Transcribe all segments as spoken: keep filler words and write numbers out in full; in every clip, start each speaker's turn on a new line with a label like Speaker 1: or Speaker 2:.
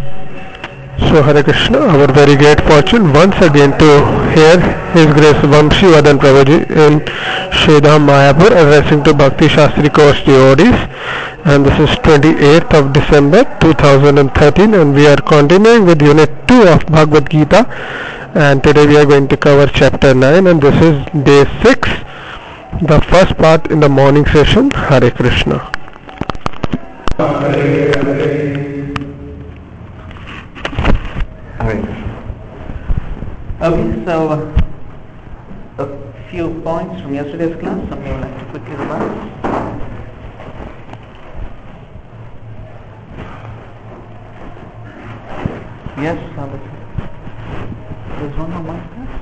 Speaker 1: So Hare Krishna, our very great fortune once again to hear His Grace Vamshi Vadan Prabhuji in Shridham Mayapur addressing to Bhakti Shastri Course devotees, and this is twenty-eighth of December two thousand thirteen, and we are continuing with unit two of Bhagavad Gita, and today we are going to cover chapter nine, and this is day six, the first part in the morning session. Hare Krishna. Hare Hare.
Speaker 2: Okay, so uh, a few points from yesterday's class. Somebody would like to quickly revise. Yes, Sabbath. There's one more mic there?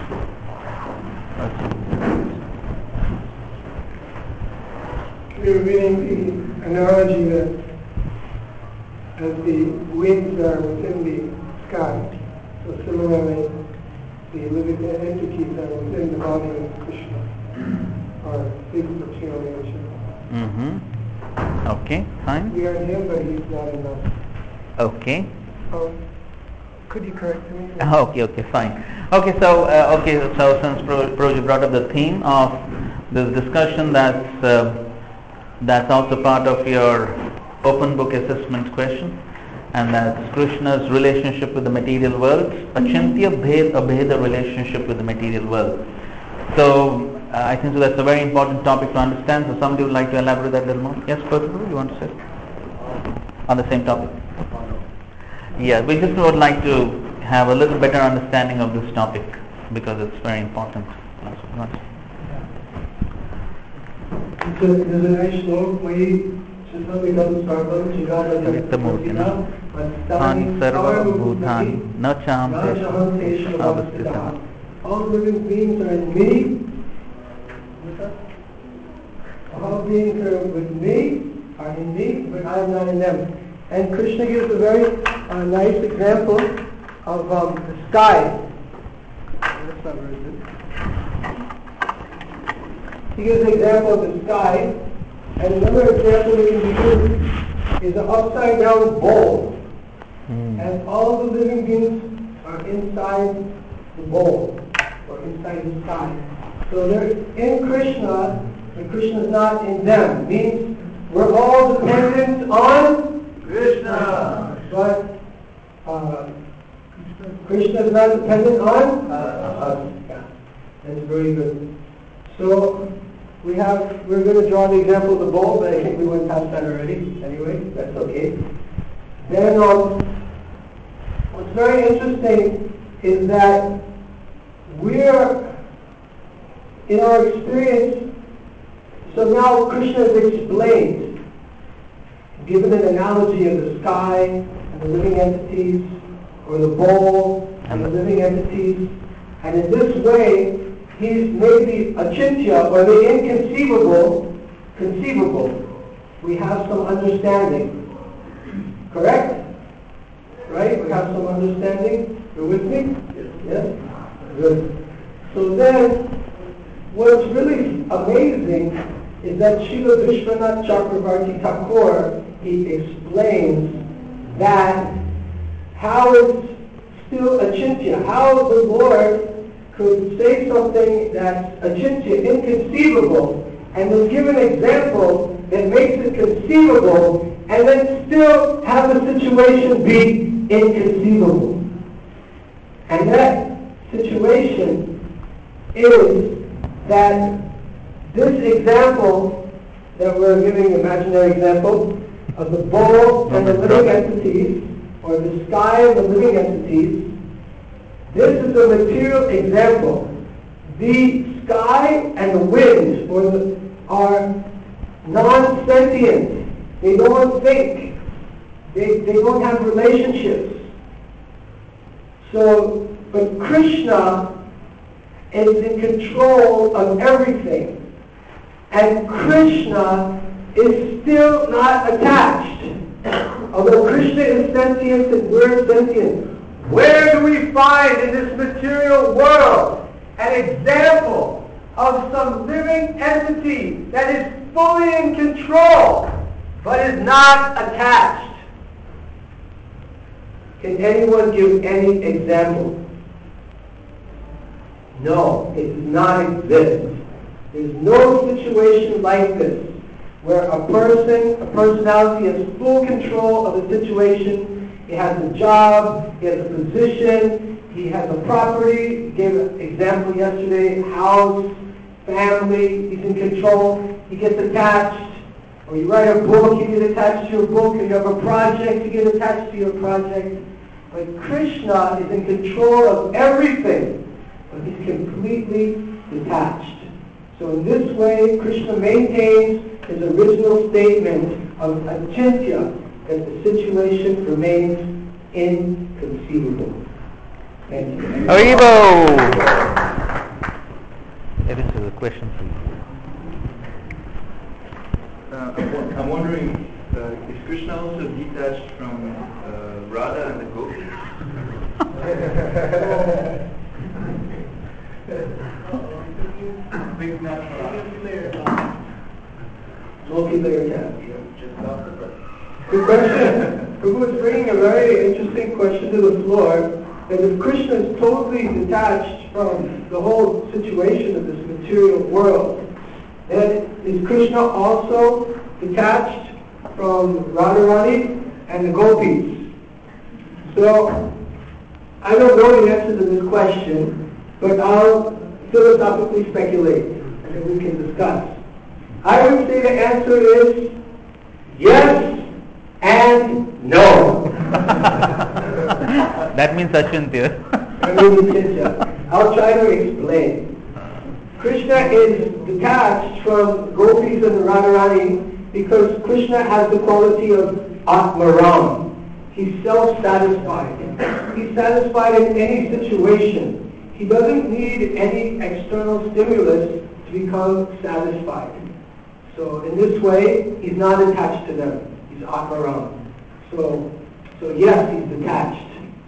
Speaker 3: We were reading the analogy that as the winds are within the sky, so similarly the living entities that are within the body of Krishna are big material nature.
Speaker 2: Mm-hmm. Okay, fine.
Speaker 3: We are in him, but he's not in us.
Speaker 2: Okay.
Speaker 3: Oh, could you correct me?
Speaker 2: Okay, okay, fine. Okay, so uh, okay, so since Pro, Proji brought up the theme of this discussion, that's uh, that's also part of your open book assessment question, and that's Krishna's relationship with the material world, Achintya Bhed Abheda relationship with the material world. So uh, I think so that's a very important topic to understand. So somebody would like to elaborate that a little more? Yes, Prabhu, you want to say on the same topic? Yeah, we just would like to have a little better understanding of this topic because it's very important.
Speaker 3: All living beings are in me. All beings are with me, are in me, but I am not in them. And Krishna gives a very uh, nice example of um, the sky. That's not very good. He gives an example of the sky, and another example that can be used is an upside down bowl. Mm. And all the living beings are inside the bowl, or inside the sky. So they're in Krishna, but Krishna is not in them. It means we're all dependent on Krishna. But uh, Krishna is not dependent on us. Yeah, that's very good. So we have, we're going to draw the example of the bowl, but I think we went past that already. Anyway, that's okay. Then um, what's very interesting is that we're, in our experience, so now Krishna has explained, given an analogy of the sky and the living entities, or the bowl and the living entities, and in this way, he's made the achintya, or the inconceivable, conceivable. We have some understanding. Correct? Right? We have some understanding. You're with me? Yes? Good. So then, what's really amazing is that Srila Vishwanath Chakravarti Thakur, he explains that how it's still achintya, how the Lord could say something that's achintya, inconceivable, and then give an example that makes it conceivable, and then still have the situation be inconceivable. And that situation is that this example that we're giving, imaginary example, of the bowl and the living entities, or the sky and the living entities, this is a material example. The sky and the wind or the, are non-sentient. They don't think. They, they don't have relationships. So, but Krishna is in control of everything. And Krishna is still not attached. Although Krishna is sentient and we're sentient, where do we find in this material world an example of some living entity that is fully in control but is not attached? Can anyone give any example? No, it does not exist. There's no situation like this where a person, a personality has full control of the situation. He has a job, he has a position, he has a property. He gave an example yesterday, house, family, he's in control. He gets attached. Or you write a book, you get attached to your book. Or you have a project, you get attached to your project. But Krishna is in control of everything, but he's completely detached. So in this way, Krishna maintains his original statement of achintya, that the situation remains inconceivable. Thank you.
Speaker 2: Haribo! Yeah, this is a question for you.
Speaker 4: Uh, I'm, wo- I'm wondering, uh, is Krishna also detached from uh, Radha and the gopis?
Speaker 3: Multi-layer tap. Good question. Prabhu is bringing a very interesting question to the floor, that if Krishna is totally detached from the whole situation of this material world, then is Krishna also detached from Radharani and the gopis? So, I don't know the answer to this question, but I'll philosophically speculate, and then we can discuss. I would say the answer is yes and no.
Speaker 2: That means achintya.
Speaker 3: I'll try to explain. Krishna is detached from gopis and Radharani because Krishna has the quality of Atmaram. He's self-satisfied. He's satisfied in any situation. He doesn't need any external stimulus to become satisfied. So in this way, he's not attached to them. He's Atmaram. So, so yes, he's detached.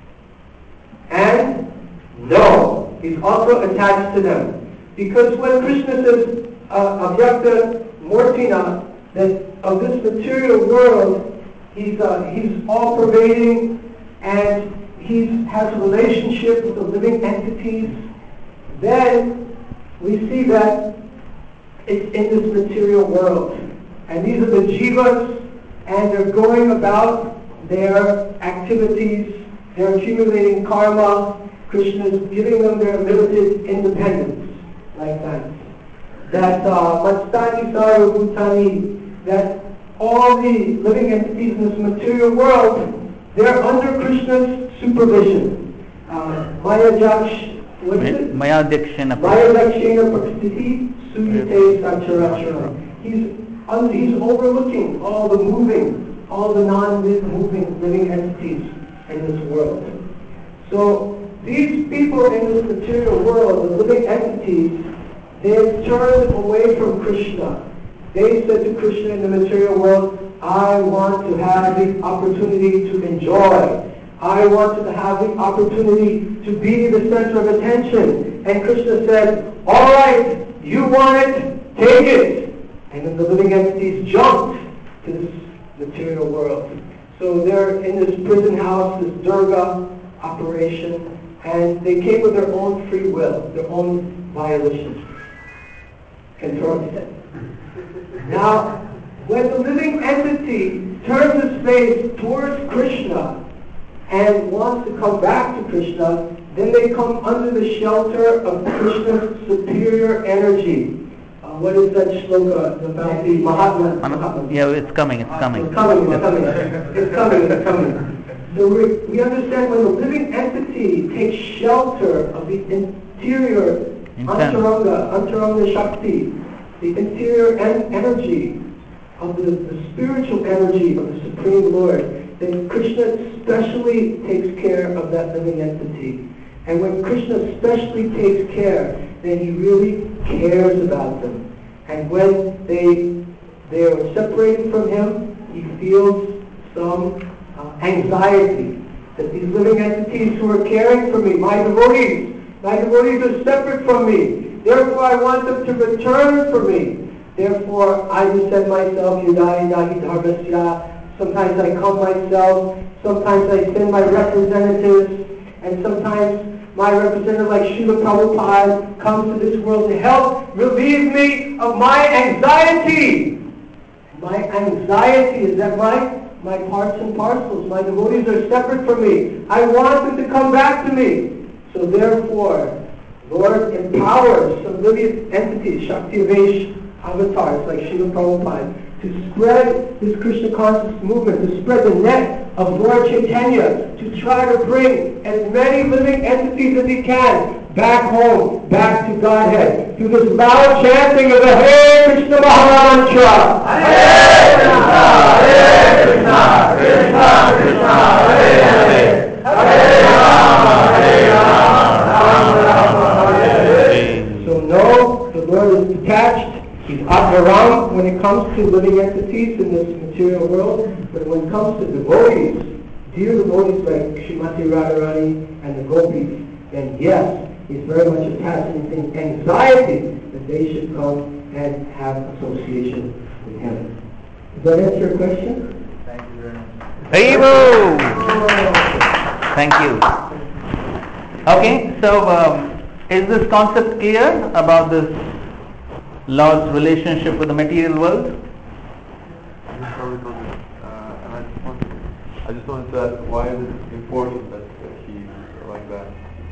Speaker 3: And no, he's also attached to them. Because when Krishna says, uh, Avyakta Murtina, that of this material world, he's, uh, he's all-pervading and he has a relationship with the living entities, then we see that it's in this material world. And these are the jivas, and they're going about their activities, they're accumulating karma. Krishna is giving them their limited independence. Like that. That Matstani Sara Bhutani, that all the living entities in this material world, they're under Krishna's supervision. Uh, Maya Jaksh, what is it?
Speaker 2: Maya Dakshina.
Speaker 3: Maya Dakshina Prakstiti Suyate Sacharacharam. He's, un- he's overlooking all the moving, all the non-moving living entities in this world. So, these people in this material world, the living entities, they have turned away from Krishna. They said to Krishna in the material world, I want to have the opportunity to enjoy. I want to have the opportunity to be the center of attention. And Krishna said, all right, you want it, take it. And then the living entities jumped to this material world. So they're in this prison house, this Durga operation, and they came with their own free will, their own violations. Control. Now, when the living entity turns its face towards Krishna and wants to come back to Krishna, then they come under the shelter of Krishna's superior energy. Uh, what is that shloka about the Mahatma? Mahatma?
Speaker 2: Yeah, it's coming, it's coming.
Speaker 3: It's coming, it's coming. It's coming, it's coming. So we, we understand when the living entity takes shelter of the interior Antaranga, Antaranga Shakti, the interior en- energy of the, the spiritual energy of the Supreme Lord, then Krishna specially takes care of that living entity. And when Krishna specially takes care, then he really cares about them. And when they they are separated from him, he feels some uh, anxiety that these living entities who are caring for me, my devotees, my devotees are separate from me. Therefore, I want them to return for me. Therefore, I just said myself, Yudaya Dahi Dharmasya. Sometimes I come myself. sometimes I send my representatives, and sometimes my representative like Srila Prabhupada comes to this world to help relieve me of my anxiety. My anxiety is that my, my parts and parcels, my devotees are separate from me. I want them to come back to me. So therefore, Lord empowers some living entities, Shakti-Vesh avatars like Srila Prabhupada, to spread this Krishna conscious movement, to spread the net of Lord Chaitanya, to try to bring as many living entities as he can back home, back to Godhead, through this loud chanting of the Hare Krishna Mahamantra. Hare Krishna, Hare Krishna, Krishna Krishna, Hare Hare, Hare Rama, Hare Rama, Rama Rama, Hare Hare. So no, the Lord is detached. He's Atmaram when it comes to living entities in this material world, but when it comes to devotees, dear devotees like Srimati Radharani and the gopis, then yes, he's very much attached and in anxiety that they should come and have association with him. Does that answer your question?
Speaker 4: Thank you very much.
Speaker 2: Haribo! Thank you. Okay, so um, is this concept clear about this Lord's relationship with the material world?
Speaker 5: Uh, and I just wanted, I just wanted to ask, why is it important that he's like that?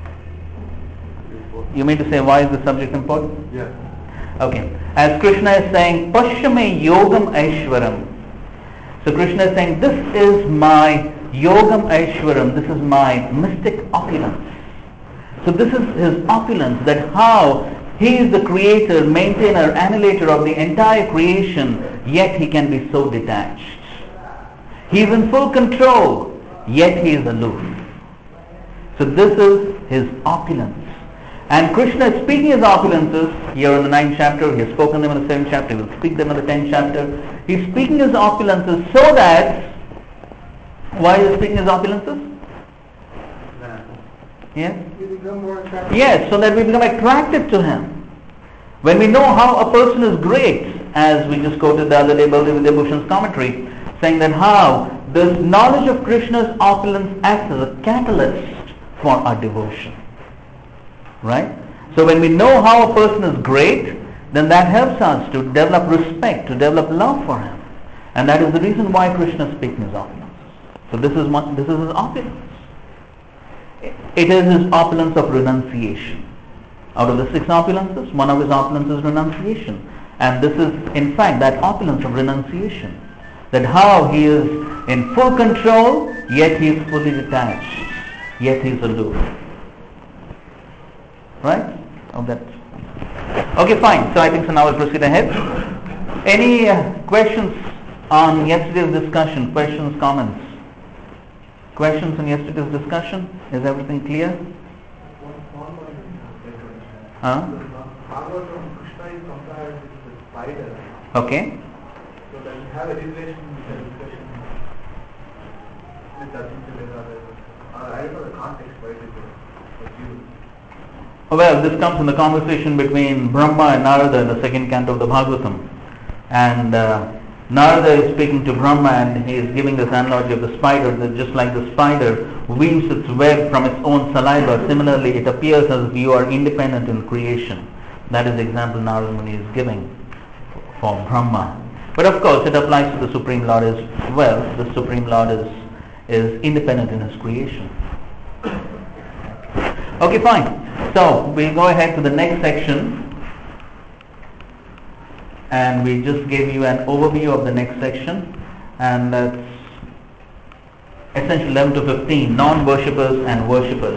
Speaker 2: You mean to say, why is the subject important?
Speaker 5: Yeah.
Speaker 2: Okay. As Krishna is saying, Pashyame Yogam Aishwaram. So Krishna is saying, this is my Yogam Aishwaram, this is my mystic opulence. So this is his opulence, that how he is the creator, maintainer, annihilator of the entire creation, yet he can be so detached. He is in full control, yet he is aloof. So this is his opulence. And Krishna is speaking his opulences here in the ninth chapter. He has spoken them in the seventh chapter. He will speak them in the tenth chapter. He is speaking his opulences so that, why is he speaking his opulences? Yes? Yes, so that we become attracted to him. When we know how a person is great, as we just quoted the other day, Baldev Vidyabhushan's commentary, saying that how this knowledge of Krishna's opulence acts as a catalyst for our devotion. Right? So when we know how a person is great, then that helps us to develop respect, to develop love for him. And that is the reason why Krishna is speaking his opulence. So this is what, this is his opulence. It is his opulence of renunciation. Out of the six opulences, one of his opulences is renunciation. And this is in fact that opulence of renunciation. That how he is in full control, yet he is fully detached, yet he is aloof. Right? Oh, that. Okay, fine. So I think so now we'll proceed ahead. Any uh, questions on yesterday's discussion? Questions, comments? Questions on yesterday's discussion? Is everything clear? Huh?
Speaker 5: Krishna is compared with the spider.
Speaker 2: Okay.
Speaker 5: So does it have any relation with the discussion with Aditya? I don't know the context, why it is used.
Speaker 2: Well, this comes in the conversation between Brahma and Narada in the second canto of the Bhagavatam. And uh, Narada is speaking to Brahma and he is giving this analogy of the spider, that just like the spider weaves its web from its own saliva, similarly it appears as if you are independent in creation. That is the example Narada Muni is giving for Brahma. But of course it applies to the Supreme Lord as well. The Supreme Lord is, is independent in his creation. Okay, fine. So we'll go ahead to the next section. And we just gave you an overview of the next section. And that's essentially eleven to fifteen, non-worshippers and worshippers.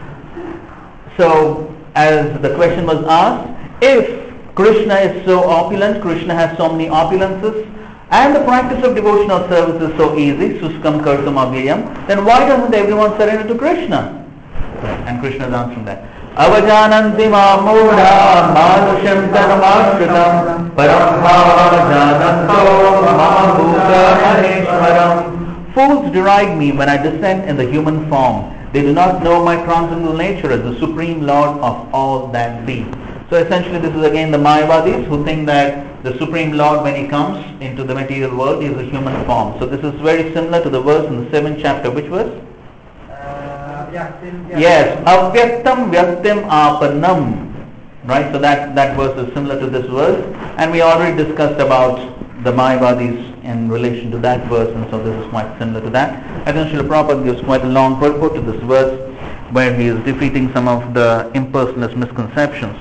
Speaker 2: So as the question was asked, if Krishna is so opulent, Krishna has so many opulences, and the practice of devotional service is so easy, suskam kartam avyayam, then why doesn't everyone surrender to Krishna? And Krishna is answering that. Avajananti mamudha manushyam dharmashritam param bhavajananto mahabhuta maneshwaram. Fools deride me when I descend in the human form. They do not know my transcendental nature as the Supreme Lord of all that be. So essentially this is again the Mayavadis who think that the Supreme Lord, when He comes into the material world, He is a human form. So this is very similar to the verse in the seventh chapter. Which verse?
Speaker 5: Uh, yeah, same, yeah.
Speaker 2: Yes, avyaktam vyaktim apanam. Right, so that, that verse is similar to this verse, and we already discussed about the Mayavadis in relation to that verse, and so this is quite similar to that. I think Srila Prabhupada gives quite a long purport to this verse, where he is defeating some of the impersonalist misconceptions.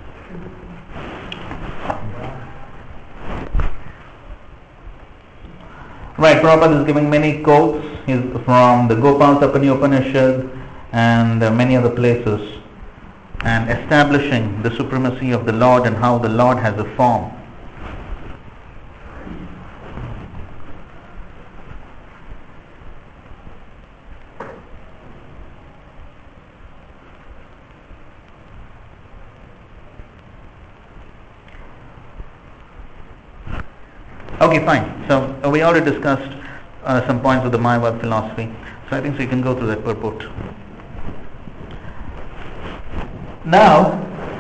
Speaker 2: Right, Prabhupada is giving many quotes He's from the Gopal Tapani Upanishad and uh, many other places, and establishing the supremacy of the Lord and how the Lord has a form. Okay, fine. So uh, we already discussed uh, some points of the Mayavad philosophy. So I think so you can go through that purport. Now,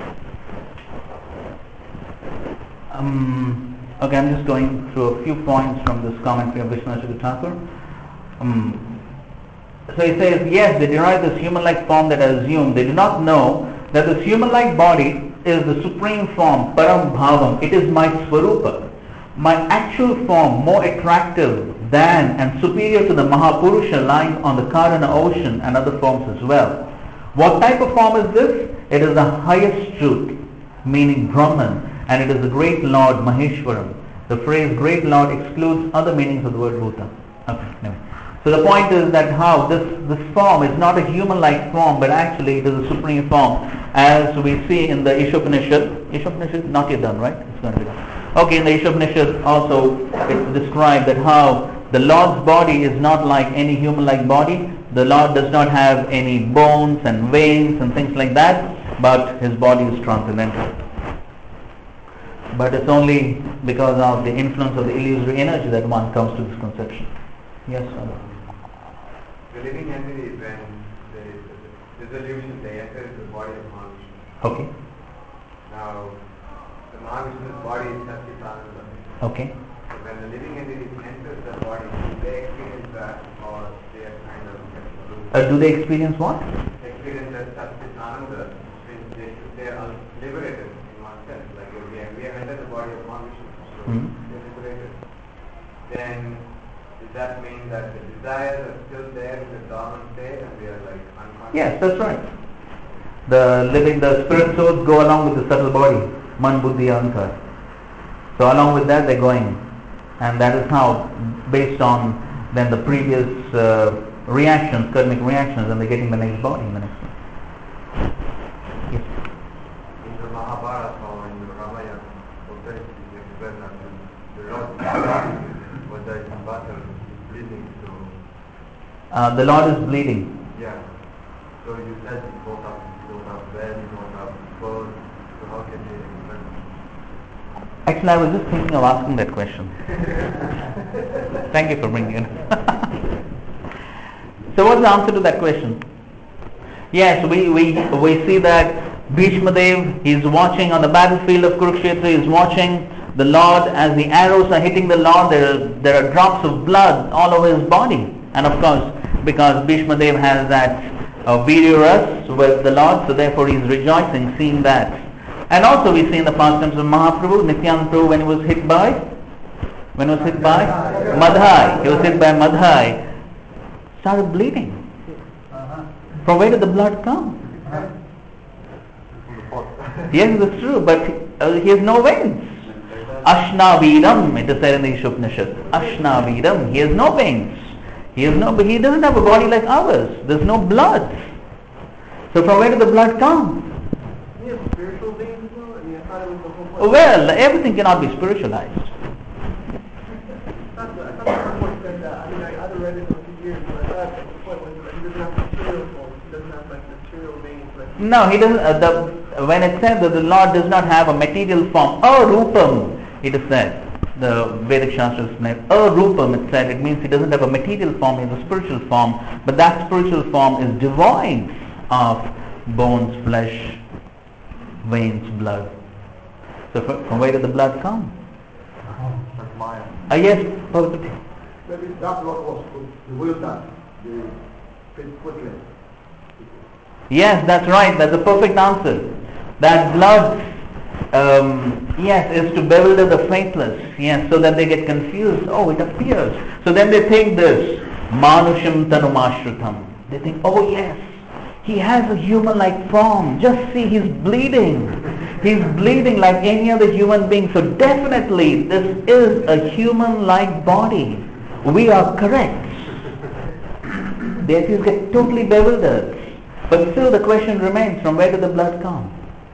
Speaker 2: um, okay, I'm just going through a few points from this commentary of Vishwanath Thakur. Um, so he says, yes, they derive this human-like form that I assume. They do not know that this human-like body is the supreme form, Param Bhavam. It is my Swarupa, my actual form, more attractive than and superior to the Mahapurusha lying on the Karana ocean and other forms as well. What type of form is this? It is the highest truth, meaning Brahman, and it is the great Lord Maheshwaram. The phrase great Lord excludes other meanings of the word Bhuta. Okay, anyway. So the point is that how this, this form is not a human-like form, but actually it is a supreme form, as we see in the Ishopanishad. Ishopanishad not yet done, right? It's going to be done. Okay, in the Ishopanishad also it's described that how the Lord's body is not like any human-like body. The Lord does not have any bones and veins and things like that, but His body is transcendental. But it's only because of the influence of the illusory energy that one comes to this conception. Yes, Father.
Speaker 5: The living entity, when there is a dissolution, they enter into the body of Mahavishnu.
Speaker 2: Okay.
Speaker 5: Now, the Mahavishnu's body is Satchitananda.
Speaker 2: Okay.
Speaker 5: So when the living entity enters the body, do they experience that, or they are kind of
Speaker 2: Uh, do they experience what?
Speaker 5: experience that Satchitananda, means they, they are liberated in one sense, like we have, we have entered the body of Mahavishnu, so
Speaker 2: Hmm.
Speaker 5: they are liberated. Then does that mean that the desires are still there in the dormant state and we are like unconscious?
Speaker 2: Yes, that's right. The living, the spirit souls go along with the subtle body, Man, Buddhi, Ahankar. So along with that they're going, and that is how, based on then the previous uh, reactions, karmic reactions, and they're getting the next body in the next one. Yes.
Speaker 5: In the Mahabharata or in the Ramayana, sometimes it explains that the Lord was there in battle, bleeding, so
Speaker 2: Uh, the Lord is bleeding.
Speaker 5: yeah. So you said you don't have, you don't have belly, you don't have bones, so how can they explain?
Speaker 2: Actually, I was just thinking of asking that question. Thank you for bringing it. So what's the answer to that question? Yes, we, we, we see that Bhishma Dev, he is watching on the battlefield of Kurukshetra, he is watching the Lord as the arrows are hitting the Lord, there are, there are drops of blood all over his body. And of course, because Bhishma Dev has that uh, video rus with the Lord, so therefore he is rejoicing seeing that. And also we see in the pastimes of Mahaprabhu, Nityananda Prabhu, when he was hit by, when he was hit by Madhai, he was hit by Madhai, started bleeding. From where did the blood come? Yes, that's true, but uh, he has no veins. Ashnaviram, it is said in the Ishopanishad. Ashnaviram, he has no veins. He has no, he doesn't have a body like ours. There's no blood. So from where did the blood come?
Speaker 3: He has spiritual beings though? I mean, I thought it was the whole point.
Speaker 2: Well, everything cannot be spiritualized.
Speaker 3: I thought the, I thought the whole point said that. I mean, I, I've read it for a few years, but I thought the point was that he doesn't have material forms. He doesn't have like material veins. Like
Speaker 2: No, he doesn't. Uh, the, when it says that the Lord does not have a material form, arupam, it is said. The Vedic Shastras explain arupam, it said. It means he doesn't have a material form, he has a spiritual form. But that spiritual form is devoid of bones, flesh, veins, blood. So from where did the blood come?
Speaker 5: Maya.
Speaker 2: Uh, yes, Bhavati.
Speaker 5: Maybe that's what was the will that the quickly.
Speaker 2: Yes, that's right. That's a perfect answer. That blood, um, yes, is to bewilder the faithless. Yes, so that they get confused. Oh, it appears. So then they think this, Manusham Tanumashrutam. They think, oh yes, he has a human-like form. Just see, he's bleeding. He's bleeding like any other human being. So definitely, this is a human-like body. We are correct. The atheists get totally bewildered. But still the question remains, from where did the blood come?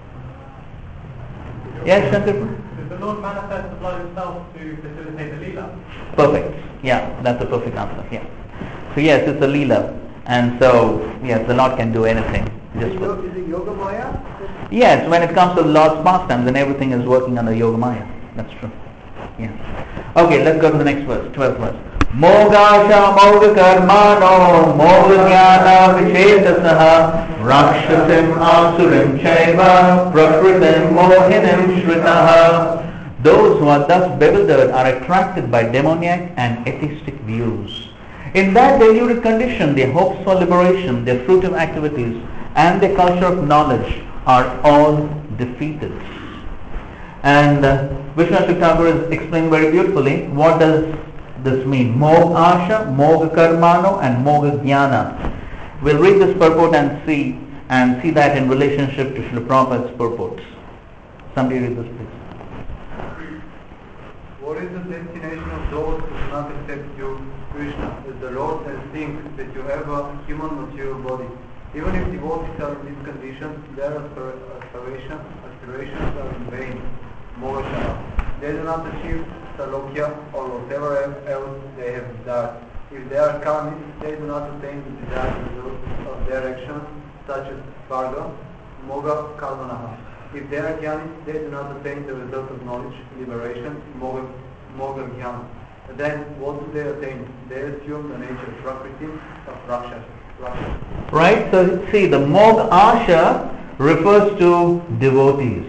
Speaker 2: Yes, Shankar?
Speaker 5: Did the Lord manifest the blood itself to facilitate the Leela?
Speaker 2: Perfect. Yeah, that's a perfect answer. Yeah. So yes, it's a Leela. And so, yes, the Lord can do anything. Just
Speaker 3: Is
Speaker 2: with,
Speaker 3: it Yoga Maya?
Speaker 2: yes, when it comes to the Lord's pastimes, then everything is working under Yoga Maya. That's true. Yeah. Okay, let's go to the next verse, twelfth verse. Mogasha moga karmano moga jnana vichetasaha rakshasim asurim chaiva prakritim mohinim shritaha. Those who are thus bewildered are attracted by demoniac and atheistic views. In that deluded condition, their hopes for liberation, their fruitive activities, and their culture of knowledge are all defeated. And uh, Vishnu Thakur is explaining very beautifully what does this mean. Moga Asha, Moga Karmano, and Moga Jnana. We'll read this purport and see and see that in relationship to Srila Prabhupada's purports. Somebody read this, please.
Speaker 5: What is the destination of those who do not accept you, Krishna, as the Lord, and think that you have a human material body? Even if devotees are in these conditions, their aspirations, aspirations are in vain. Mogasha. They do not achieve Salokya or whatever else they have desired. If they are karmis, they do not attain the desired results of their actions, such as Varga, Moga Karmanaha. If they are jnanis, they do not attain the result of knowledge, liberation, Moga, moga Jnana. Then, what do they attain? They assume the nature of Prakriti, of Rakshas. Rakshas.
Speaker 2: Right? So, see, the Moga Asha refers to devotees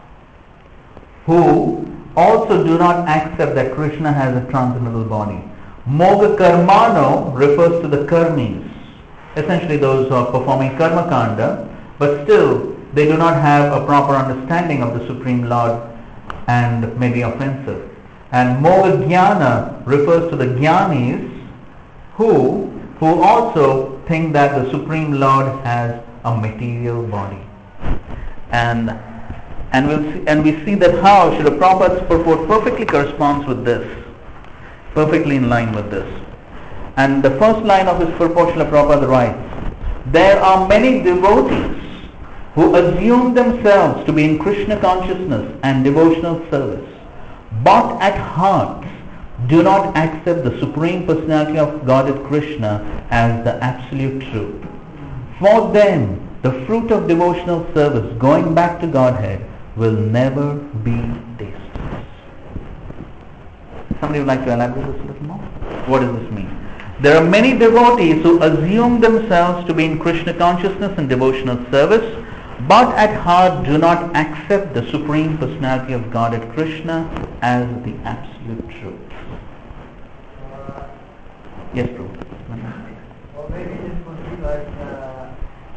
Speaker 2: who also do not accept that Krishna has a transcendental body. Moga Karmano refers to the karmis, essentially those who are performing karma kanda, but still they do not have a proper understanding of the Supreme Lord and may be offensive. And Moga Jnana refers to the jnanis who, who also think that the Supreme Lord has a material body. And And, we'll see, and we see that how Srila Prabhupada's purport perfectly corresponds with this, perfectly in line with this. And the first line of his purport, Srila Prabhupada writes, there are many devotees who assume themselves to be in Krishna consciousness and devotional service, but at heart do not accept the Supreme Personality of Godhead Krishna as the absolute truth. For them, the fruit of devotional service going back to Godhead will never be tasted. Somebody would like to elaborate this a little more? What does this mean? There are many devotees who assume themselves to be in Krishna consciousness and devotional service, but at heart do not accept the Supreme Personality of Godhead Krishna as the absolute truth.
Speaker 5: Uh,
Speaker 2: Yes, Prabhu.
Speaker 5: Well, maybe this would be like, uh,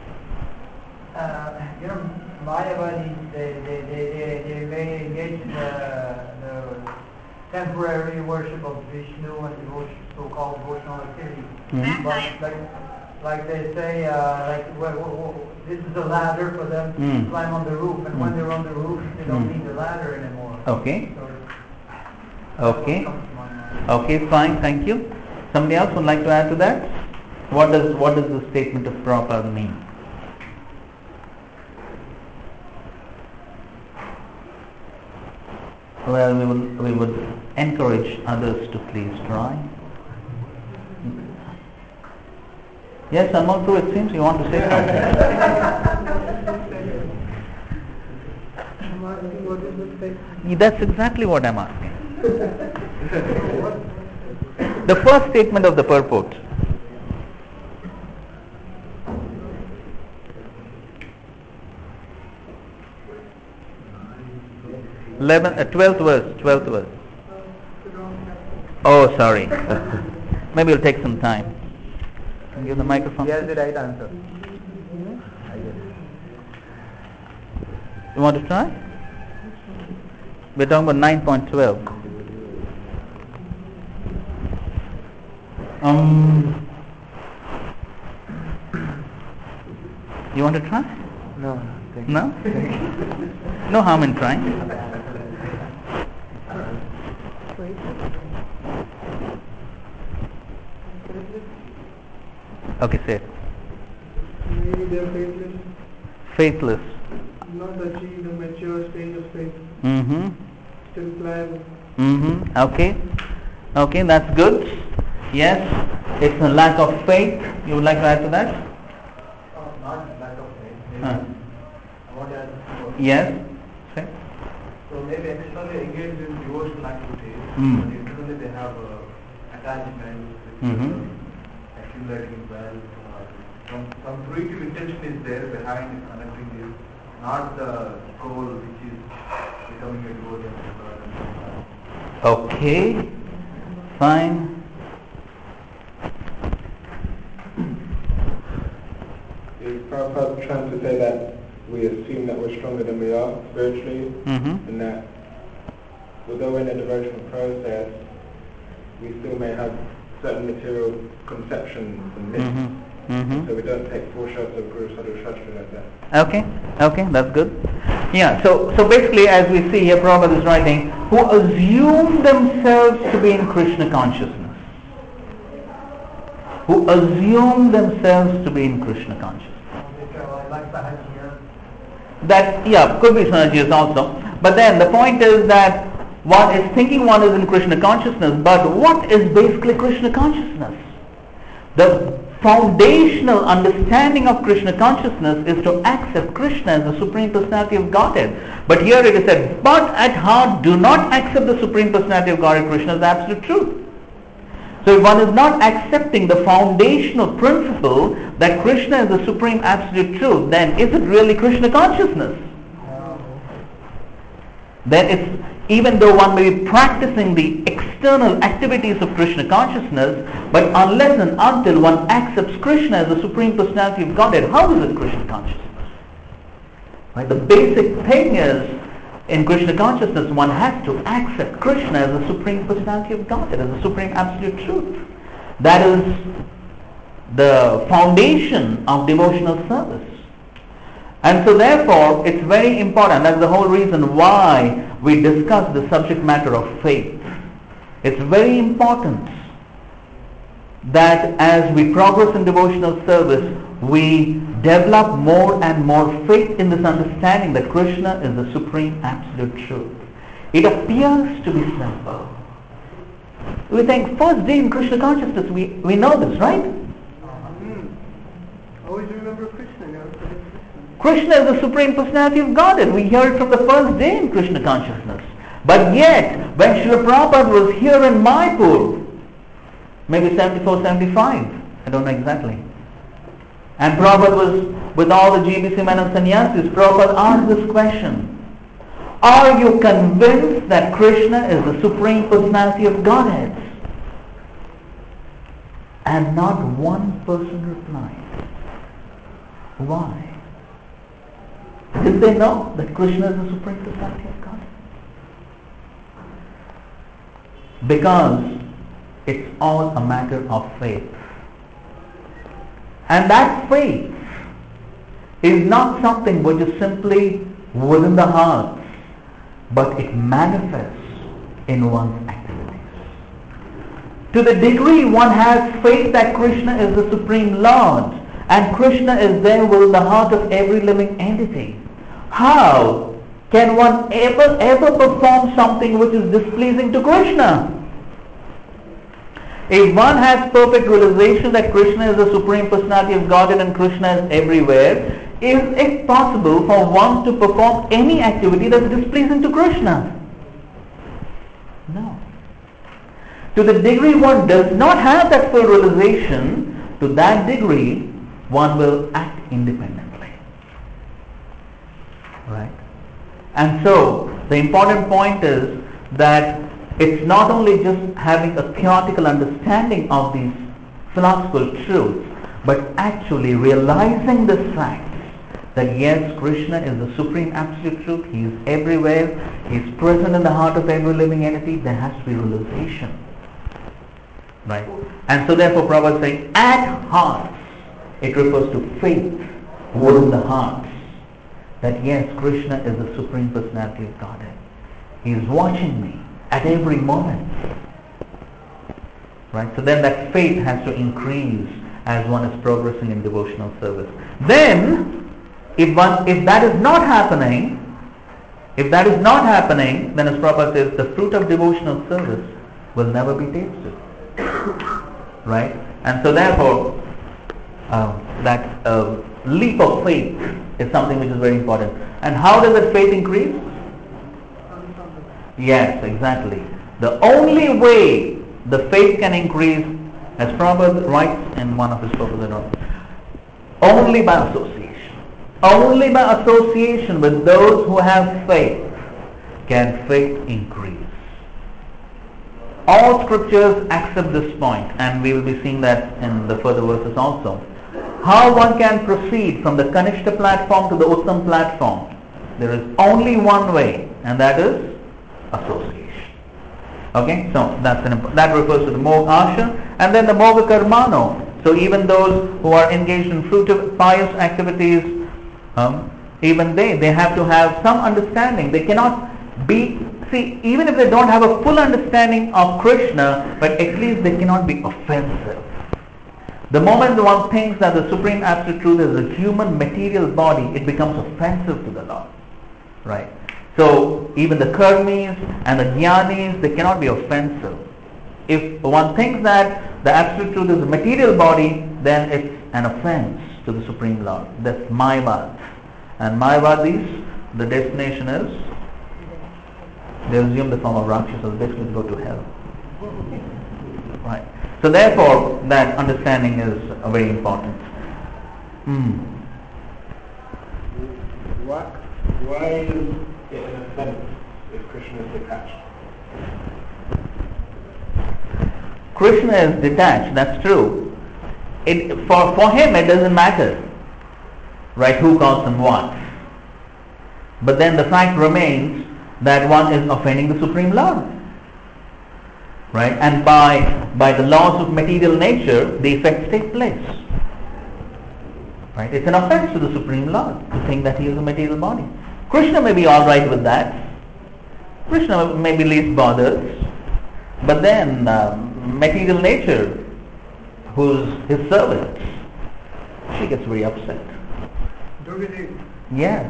Speaker 5: uh, you know, Mayavadis, they, they, they, they, they may engage in the, the temporary worship of Vishnu and devotion, so-called devotional activities.
Speaker 2: Mm-hmm.
Speaker 5: But like, like they say, uh, like well, well, well, this is a ladder for them to
Speaker 2: Mm.
Speaker 5: climb on the roof, and
Speaker 2: Mm.
Speaker 5: when they're on the roof, they don't
Speaker 2: Mm.
Speaker 5: need the ladder anymore.
Speaker 2: Okay.
Speaker 5: So that's
Speaker 2: Okay.
Speaker 5: what comes to my mind.
Speaker 2: Okay, fine, thank you. Somebody else would like to add to that? What does what does the statement of Prabhupada mean? Well, we would we would encourage others to please try. Yes, Amal, too, it seems you want to say something.
Speaker 3: I'm asking what is the statement?
Speaker 2: That's exactly what I'm asking. The first statement of the purport. Eleven, uh, twelfth verse, twelfth verse. Oh, sorry. Maybe it'll take some time. Give the microphone.
Speaker 5: He has the right answer.
Speaker 2: You want to try? We're talking about nine point twelve. Um, you want to try?
Speaker 5: No, thank you.
Speaker 2: No? No harm in trying. Okay, say it.
Speaker 3: Maybe they're faithless,
Speaker 2: Faithless.
Speaker 3: not achieved a mature stage of faith,
Speaker 2: Mm-hmm.
Speaker 3: still pliable.
Speaker 2: Mm-hmm. Okay. Okay, that's good. Yes, it's a lack of faith. You would like to add to that?
Speaker 5: Uh, not lack of faith. Maybe
Speaker 2: Huh.
Speaker 5: I want to add more.
Speaker 2: Yes. Say.
Speaker 5: So maybe externally engaged in devotional activities,
Speaker 2: Mm.
Speaker 5: but internally they have uh, attachment, with,
Speaker 2: Mhm.
Speaker 5: uh, accumulating wealth. Uh, some, some creative intention is there behind connecting this, not the goal which is becoming a devotee of God and so on.
Speaker 2: Okay. Fine.
Speaker 6: Is Prabhupada trying to say that we assume that we're stronger than we are spiritually,
Speaker 2: Mm-hmm.
Speaker 6: and that although we're in a devotional process, we still may have certain material conceptions and myths,
Speaker 2: Mm-hmm. Mm-hmm.
Speaker 6: so we don't take full shots of Guru Sadhu Shastri like that.
Speaker 2: Okay, okay, that's good. Yeah, so so basically, as we see here, Prabhupada is writing, who assume themselves to be in Krishna consciousness. Who assume themselves to be in Krishna consciousness. That, yeah, could be synergies also. But then the point is that one is thinking one is in Krishna consciousness, but what is basically Krishna consciousness? The foundational understanding of Krishna consciousness is to accept Krishna as the Supreme Personality of Godhead. But here it is said, but at heart do not accept the Supreme Personality of Godhead, Krishna, as the absolute truth. So if one is not accepting the foundational principle that Krishna is the Supreme Absolute Truth, then is it really Krishna consciousness? Then it's, even though one may be practicing the external activities of Krishna consciousness, but unless and until one accepts Krishna as the Supreme Personality of Godhead, how is it Krishna consciousness? Right? The basic thing is, in Krishna consciousness, one has to accept Krishna as the Supreme Personality of Godhead, as the Supreme Absolute Truth. That is the foundation of devotional service. And so therefore, it's very important. That's the whole reason why we discuss the subject matter of faith. It's very important that as we progress in devotional service, we develop more and more faith in this understanding that Krishna is the Supreme Absolute Truth. It appears to be simple. We think first day in Krishna consciousness, we, we know this, right?
Speaker 3: Hmm. Always remember Krishna. You know, Krishna.
Speaker 2: Krishna is the Supreme Personality of Godhead. We hear it from the first day in Krishna consciousness. But yet, when Srila Prabhupada was here in Mayapur, maybe seventy-four, seventy-five, I don't know exactly, and Prabhupada was with all the G B C men and sannyasis, Prabhupada asked this question: are you convinced that Krishna is the Supreme Personality of Godhead? And not one person replied. Why? Did they know that Krishna is the Supreme Personality of Godhead? Because it's all a matter of faith. And that faith is not something which is simply within the heart, but it manifests in one's activities. To the degree one has faith that Krishna is the Supreme Lord and Krishna is there within the heart of every living entity, how can one ever, ever perform something which is displeasing to Krishna? If one has perfect realization that Krishna is the Supreme Personality of Godhead and Krishna is everywhere, is it possible for one to perform any activity that is displeasing to Krishna? No. To the degree one does not have that full realization, to that degree one will act independently. Right? And so, the important point is that it's not only just having a theoretical understanding of these philosophical truths, but actually realizing this fact that yes, Krishna is the supreme absolute truth, he is everywhere, he is present in the heart of every living entity. There has to be realization. Right? And so therefore Prabhupada is saying, at heart, it refers to faith within the heart, that yes, Krishna is the supreme personality of Godhead. He is watching me at every moment. Right? So then that faith has to increase as one is progressing in devotional service. Then, if one, if that is not happening, if that is not happening, then as Prabhupada says, the fruit of devotional service will never be tasted. Right? And so therefore, um, that uh, leap of faith is something which is very important. And how does that faith increase? Yes, exactly. The only way the faith can increase, as Prabhupada writes in one of his popular novels, only by association. Only by association with those who have faith can faith increase. All scriptures accept this point, and we will be seeing that in the further verses also. How one can proceed from the Kanishta platform to the Uttam platform. There is only one way, and that is association. Okay, so that's an imp- that refers to the Moga Asha, and then the Moga Karmano. So even those who are engaged in fruitive pious activities, um, even they they have to have some understanding. They cannot be see even if they don't have a full understanding of Krishna, but at least they cannot be offensive. The moment one thinks that the Supreme Absolute Truth is a human material body, it becomes offensive to the Lord. Right? So even the Karmis and the Jnanis, they cannot be offensive. If one thinks that the Absolute Truth is a material body, then it's an offense to the Supreme Lord. That's Mayavad. And Mayavadis, the destination is, they assume the form of Rakshasas, basically go to hell. Right. So therefore, that understanding is uh, very important. Mm.
Speaker 6: Why, why is it an offense if Krishna is detached?
Speaker 2: Krishna is detached, that's true. It, for, for him it doesn't matter, right, who calls him what. But then the fact remains that one is offending the Supreme Lord. Right? And by by the laws of material nature, the effects take place. Right? It's an offense to the Supreme Lord to think that he is a material body. Krishna may be all right with that. Krishna may be least bothered. But then um, material nature, who's his servant, she gets very upset.
Speaker 5: Do we think?
Speaker 2: Yes.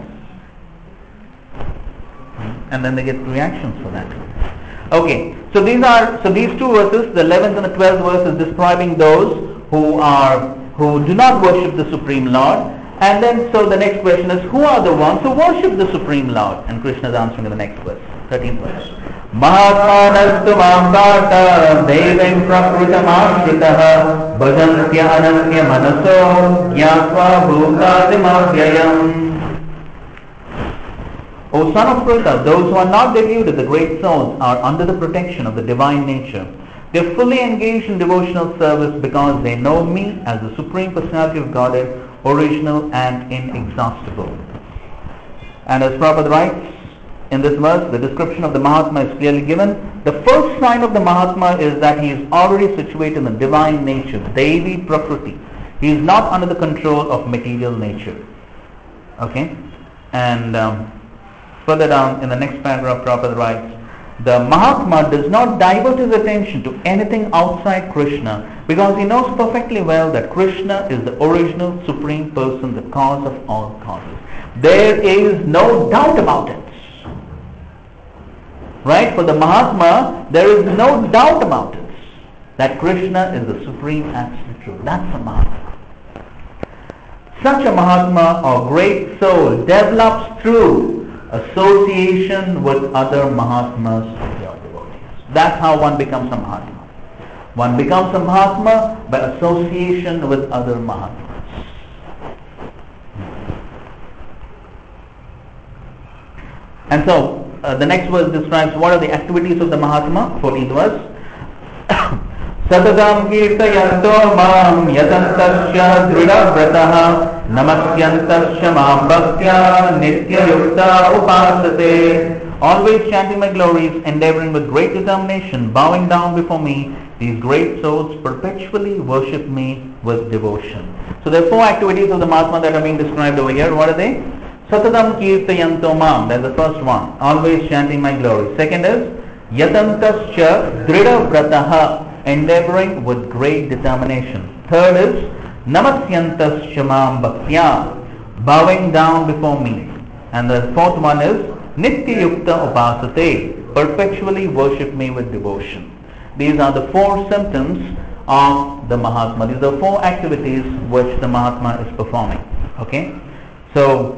Speaker 2: And then they get reactions for that. Okay, so these are so these two verses, the eleventh and the twelfth verse, is describing those who are who do not worship the Supreme Lord. And then so the next question is, who are the ones who worship the Supreme Lord? And Krishna is answering in the next verse, thirteenth verse. Mahatmanastu mamkarta devem prakrutamashritah bhajantya ananya manaso gyatva bhutadim. O son of Pritha, those who are not deluded, the great souls, are under the protection of the divine nature. They are fully engaged in devotional service because they know me as the Supreme Personality of Godhead, original and inexhaustible. And as Prabhupada writes in this verse, the description of the Mahatma is clearly given. The first sign of the Mahatma is that he is already situated in the divine nature, Devi Prakriti. He is not under the control of material nature. Okay? And um, further down in the next paragraph, Prabhupada writes, the Mahatma does not divert his attention to anything outside Krishna because he knows perfectly well that Krishna is the original Supreme Person, the cause of all causes. There is no doubt about it. Right? For the Mahatma, there is no doubt about it that Krishna is the Supreme Absolute Truth. That's the Mahatma. Such a Mahatma or great soul develops through association with other Mahatmas of your devotees. That's how one becomes a Mahatma. One becomes a Mahatma by association with other Mahatmas. And so, uh, the next verse describes what are the activities of the Mahatma. fourteenth verse. Satatam kirtayanto mam yatantasya dridavratah namasyantasya mam bhaktya nitya yukta upasate. Always chanting my glories, endeavoring with great determination, bowing down before me, these great souls perpetually worship me with devotion. So there are four activities of the Mahatma that are being described over here. What are they? Satatam kirtayanto mam, that's the first one, always chanting my glory. Second is yatantasya dridavratah, endeavoring with great determination. Third is namasyantasya mam bhaktya, bowing down before me. And the fourth one is nitya yukta upasate, perpetually worship me with devotion. These are the four symptoms of the Mahatma. These are the four activities which the Mahatma is performing. Okay, so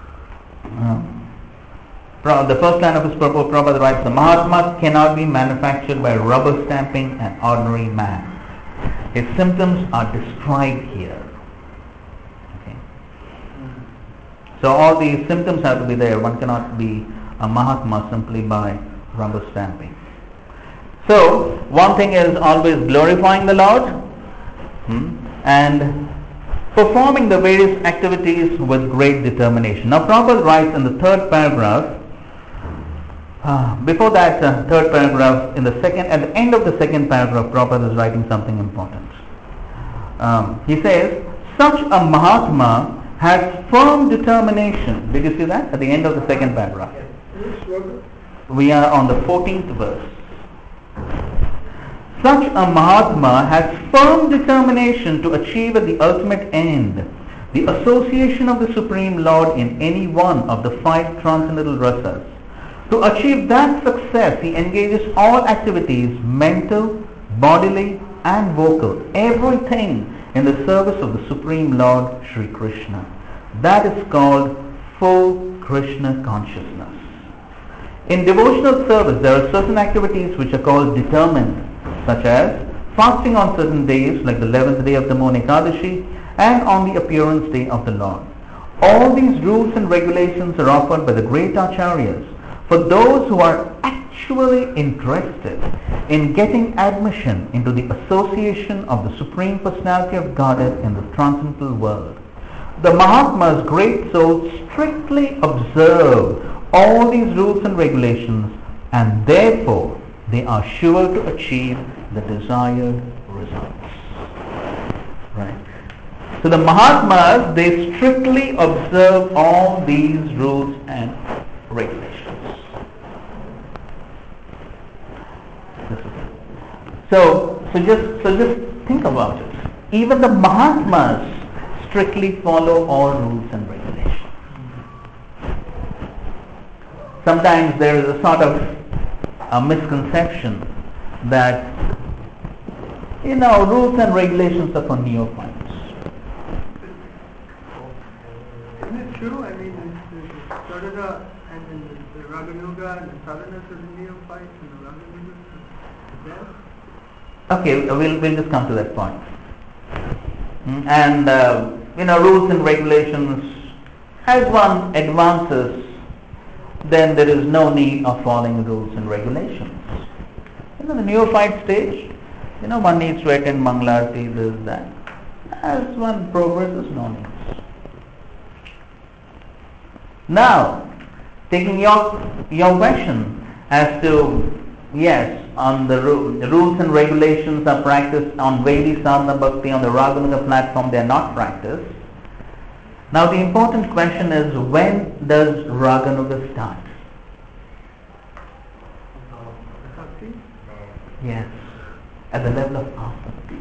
Speaker 2: uh, the first line of his purport, Prabhupada writes, the Mahatma cannot be manufactured by rubber stamping an ordinary man. His symptoms are described here. Okay. So all these symptoms have to be there. One cannot be a Mahatma simply by rubber stamping. So one thing is always glorifying the Lord hmm, and performing the various activities with great determination. Now Prabhupada writes in the third paragraph, uh, before that uh, third paragraph, in the second, at the end of the second paragraph, Prabhupada is writing something important. Um, he says, such a Mahatma has firm determination. Did you see that at the end of the second paragraph? We are on the fourteenth verse. Such a Mahatma has firm determination to achieve at the ultimate end the association of the Supreme Lord in any one of the five transcendental rasas. To achieve that success, he engages all activities, mental, bodily and vocal, everything in the service of the Supreme Lord Sri Krishna. That is called full Krishna consciousness. In devotional service, there are certain activities which are called determined, such as fasting on certain days like the eleventh day of the moon Ekadashi and on the appearance day of the Lord. All these rules and regulations are offered by the great acharyas for those who are actually interested in getting admission into the association of the Supreme Personality of Godhead in the transcendental world. The Mahatmas, great souls, strictly observe all these rules and regulations, and therefore they are sure to achieve the desired results. Right? So the Mahatmas, they strictly observe all these rules and regulations. So, so just so just think about it. Even the Mahatmas strictly follow all rules and regulations. Sometimes there is a sort of a misconception that, you know, rules and regulations are for neophytes.
Speaker 3: Isn't it true? I mean, the Sadhana and then the Raganuga and the Sadhana are the neophytes and the Raganuga are the dead?
Speaker 2: Okay, we'll, we'll just come to that point. And, uh, you know, rules and regulations, as one advances, then there is no need of following rules and regulations. You know, the neophyte stage, you know, one needs to attend Mangalarti, this, that. As one progresses, no needs. Now, taking your, your question as to, yes, on the, ru- the rules and regulations are practiced on Vaidhi Sadhana Bhakti, on the Raganuga platform they are not practiced. Now the important question is, when does Raganuga start? Yes, at the level of asakti.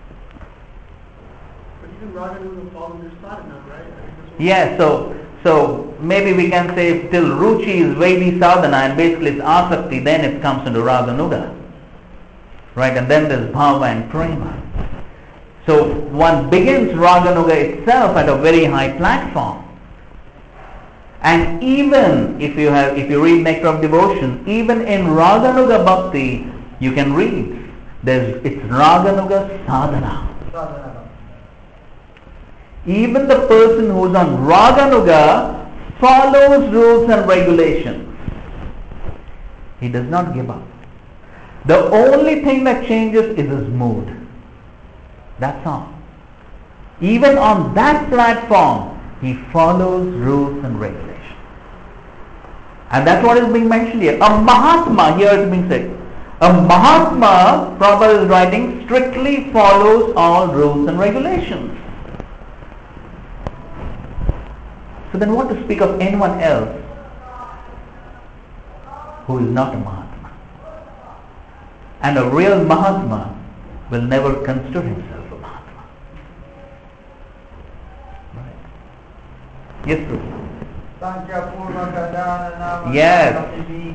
Speaker 3: But even Raganuga follows their sadhana, right?
Speaker 2: Yes, so so maybe we can say till Ruchi is Vaidhi Sadhana and basically it's asakti, then it comes into Raganuga. Right, and then there's Bhava and Prema. So one begins Raganuga itself at a very high platform. And even if you have, if you read Nectar of Devotion, even in Raganuga Bhakti, you can read, there's, it's Raganuga Sadhana. Even the person who's on Raganuga follows rules and regulations. He does not give up. The only thing that changes is his mood. That's all. Even on that platform, he follows rules and regulations. And that's what is being mentioned here. A Mahatma, here is being said. A Mahatma, Prabhupada is writing, strictly follows all rules and regulations. So then what to speak of anyone else who is not a Mahatma? And a real Mahatma will never consider himself a Mahatma. Right? Yes, Prabhu. Yes.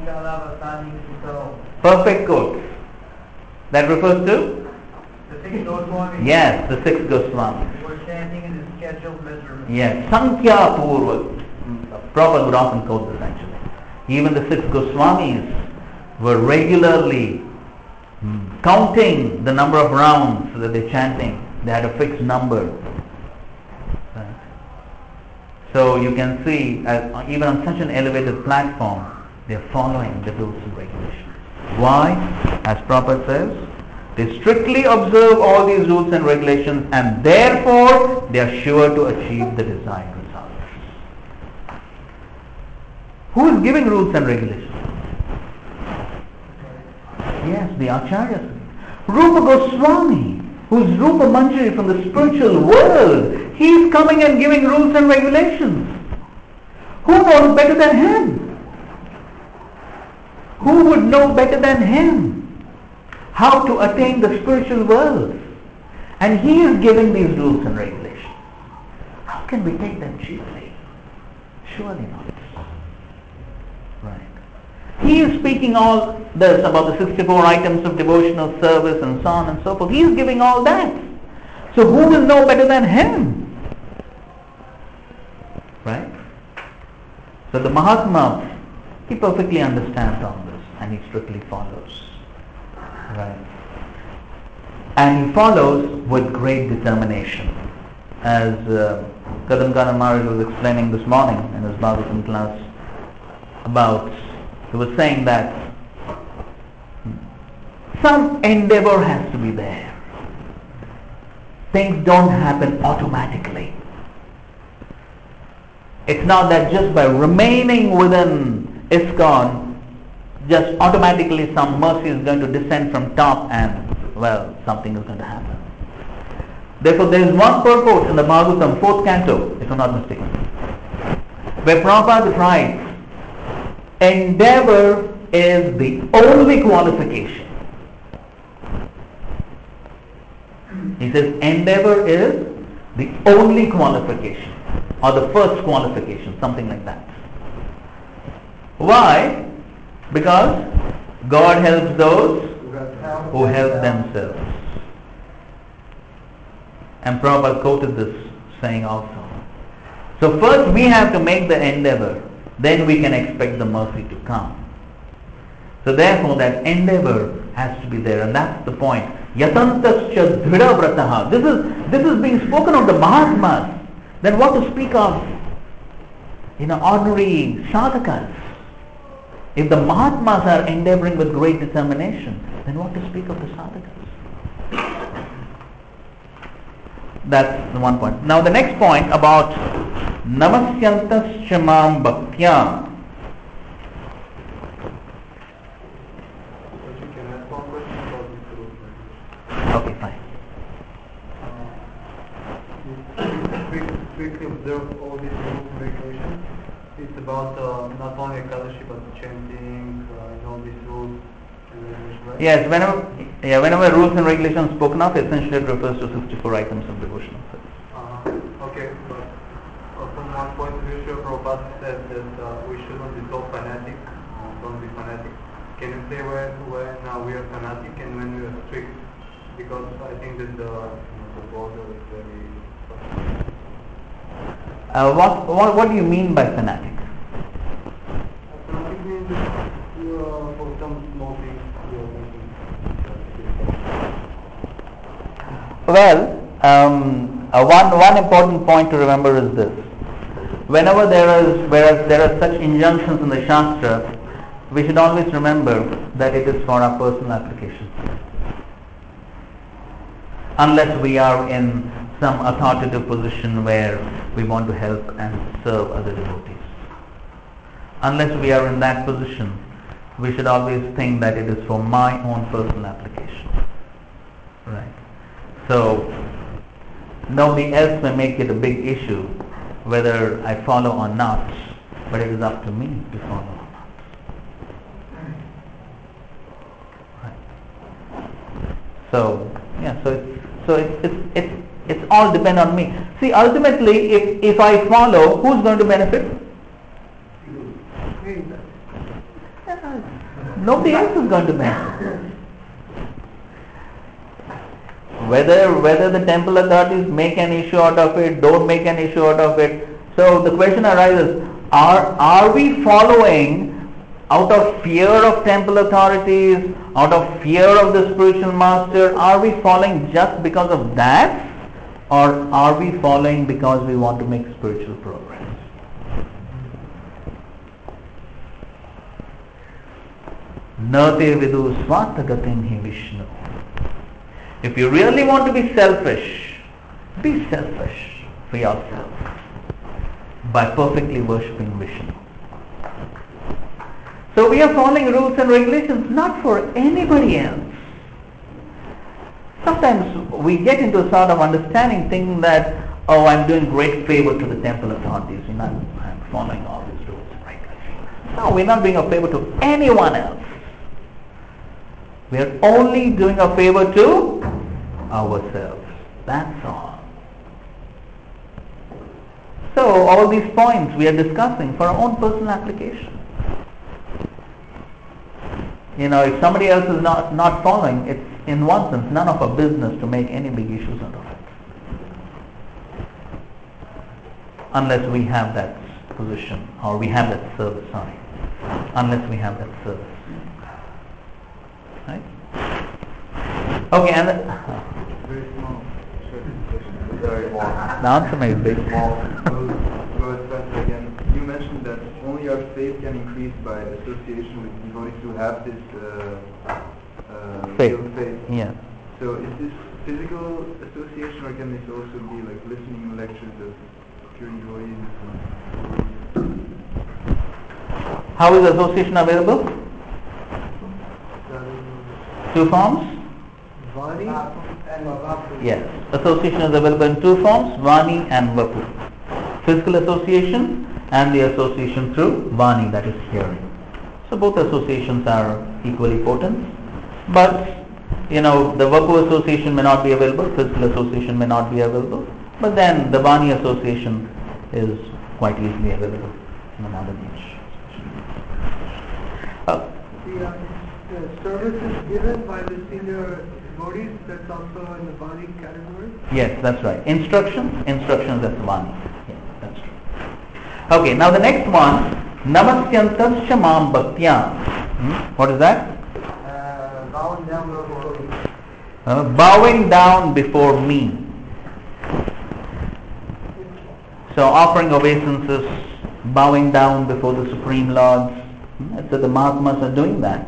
Speaker 2: Perfect quote. That refers to?
Speaker 5: The six Goswamis.
Speaker 2: Yes, the six Goswamis.
Speaker 5: Were chanting in the scheduled measurement.
Speaker 2: Yes, Sankhya Purva. Prabhupada would often quote this actually. Even the six Goswamis were regularly mm, counting the number of rounds that they're chanting. They had a fixed number. Right. So you can see, uh, even on such an elevated platform, they are following the rules and regulations. Why? As Prabhupada says, they strictly observe all these rules and regulations, and therefore they are sure to achieve the desired results. Who is giving rules and regulations? Yes, the Acharyas. Rupa Goswami, who is Rupa Manjari from the spiritual world, he is coming and giving rules and regulations. Who knows better than him? Who would know better than him how to attain the spiritual world? And he is giving these rules and regulations. How can we take them cheaply? Surely not. Right. He is speaking all this about the sixty-four items of devotional service and so on and so forth. He is giving all that. So who will know better than him? Right? So the Mahatma, he perfectly understands all this and he strictly follows. Right? And he follows with great determination. As uh, Kadam Kana Maharaj was explaining this morning in his Bhagavatam class about, he was saying that some endeavor has to be there. Things don't happen automatically. It's not that just by remaining within ISKCON, just automatically some mercy is going to descend from top and, well, something is going to happen. Therefore, there is one purport in the Bhagavatam, fourth canto, if I'm not mistaken, where Prabhupada writes, endeavor is the only qualification. He says endeavor is the only qualification or the first qualification, something like that. Why? Because God helps those who help themselves. And Prabhupada quoted this saying also. So first we have to make the endeavor, then we can expect the mercy to come. So therefore that endeavor has to be there, and that's the point. Yatantascha dhira vrataha. This is this is being spoken of the Mahatmas. Then what to speak of, you know, ordinary sadhakas? If the Mahatmas are endeavoring with great determination, then what to speak of the sadhakas? That's the one point. Now the next point about namasyantascha mam bhaktya. Okay, fine.
Speaker 5: Uh, strictly observe all these rules and regulations. It's about uh, not only Ekadashi but chanting uh, and all these rules and regulations, right?
Speaker 2: Yes, whenever yeah, whenever rules and regulations spoken of, essentially it refers to sixty-four items of devotional service.
Speaker 5: Uh, okay, but uh, from one point of view, Srila Prabhupada said that uh, we shouldn't be so fanatic. Uh, don't be fanatic. Can you say when, when uh, we are fanatic and when we are strict? Because I think that the, you know, the border is very...
Speaker 2: Uh, what, what what do you mean by fanatic?
Speaker 5: Fanatic means that you are, for some small things, you are making...
Speaker 2: Well, um, uh, one one important point to remember is this: whenever there is whereas there are such injunctions in the Shastra, we should always remember that it is for our personal application. Unless we are in some authoritative position where we want to help and serve other devotees. Unless we are in that position, we should always think that it is for my own personal application. Right? So, nobody else may make it a big issue whether I follow or not, but it is up to me to follow or not. Right. So, yeah, so it's, so it's, it's, it's, it's all depend on me. See, ultimately, if, if I follow, who's going to benefit? Nobody else is going to benefit. Whether whether the temple authorities make an issue out of it, don't make an issue out of it. So the question arises, are, are we following out of fear of temple authorities, out of fear of the spiritual master? Are we following just because of that? Or are we following because we want to make spiritual progress? Nate vidu svatagatim hi Vishnu. If you really want to be selfish, be selfish for yourself by perfectly worshipping Vishnu. So we are following rules and regulations not for anybody else. Sometimes we get into a sort of understanding thinking that, oh, I'm doing great favor to the temple authorities, you know, I'm, I'm following all these rules and regulations. No, we're not doing a favor to anyone else. We are only doing a favor to ourselves. That's all. So all these points we are discussing for our own personal application. You know, if somebody else is not, not following, it's in one sense none of our business to make any big issues out of it. Unless we have that position or we have that service, sorry. Unless we have that service. Right? Okay, and the,
Speaker 4: Very small. Very small.
Speaker 2: the answer may be big.
Speaker 4: Small. But Pastor, again, you mentioned that only our faith can increase by association with devotees who have this uh, uh,
Speaker 2: Faith.
Speaker 4: real faith.
Speaker 2: Yeah.
Speaker 4: So is this physical association, or can this also be like listening lectures of pure devotees?
Speaker 2: How is association available? Two forms?
Speaker 5: Vani and Vapu.
Speaker 2: Yes. Association is available in two forms, Vani and Vapu. Physical association and the association through Vani, that is hearing. So both associations are equally potent, but you know, the Vapu association may not be available, physical association may not be available, but then the Vani association is quite easily available in the modern age. Uh,
Speaker 3: The, uh, the services given by the senior devotees, that's also in the body category?
Speaker 2: Yes, that's right. Instruction, instruction, that's Vani. Yes, that's true. Okay, now the next one, Namasyantascha Mam Bhaktya. Hmm? What is that?
Speaker 5: Uh, bowing down before me.
Speaker 2: Uh, bowing down before me. So offering obeisances, bowing down before the Supreme Lord. Hmm? So the Mahatmas are doing that.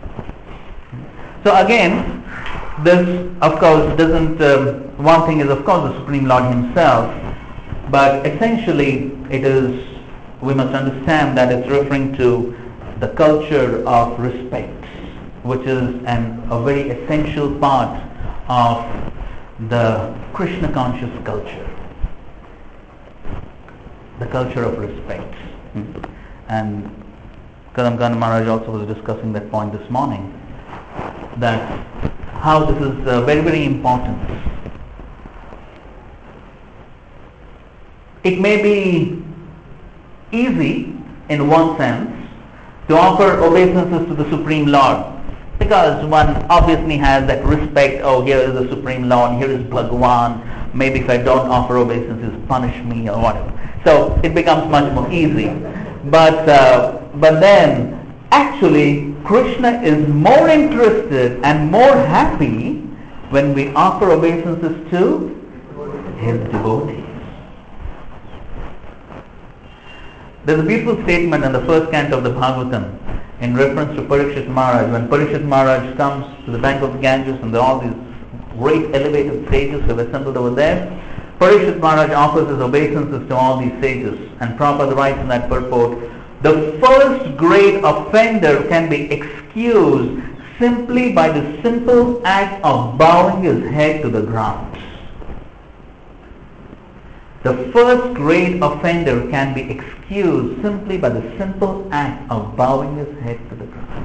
Speaker 2: So again, this of course doesn't, um, one thing is of course the Supreme Lord himself, but essentially it is, we must understand that it's referring to the culture of respect, which is an, a very essential part of the Krishna conscious culture, the culture of respect. Hmm. And Kadam Kananda Maharaj also was discussing that point this morning, that how this is uh, very very important. It may be easy in one sense to offer obeisances to the Supreme Lord, because one obviously has that respect, oh, here is the Supreme Lord, here is Bhagwan, maybe if I don't offer obeisances punish me or whatever. So it becomes much more easy. But uh, but then actually Krishna is more interested and more happy when we offer obeisances to his devotees. There's a beautiful statement in the first canto of the Bhagavatam. in reference to Parikshit Maharaj. When Parikshit Maharaj comes to the bank of the Ganges and there are all these great elevated sages who have assembled over there, Parikshit Maharaj offers his obeisances to all these sages, and Prabhupada writes in that purport, the first grade offender can be excused simply by the simple act of bowing his head to the ground. The first grade offender can be excused simply by the simple act of bowing his head to the ground.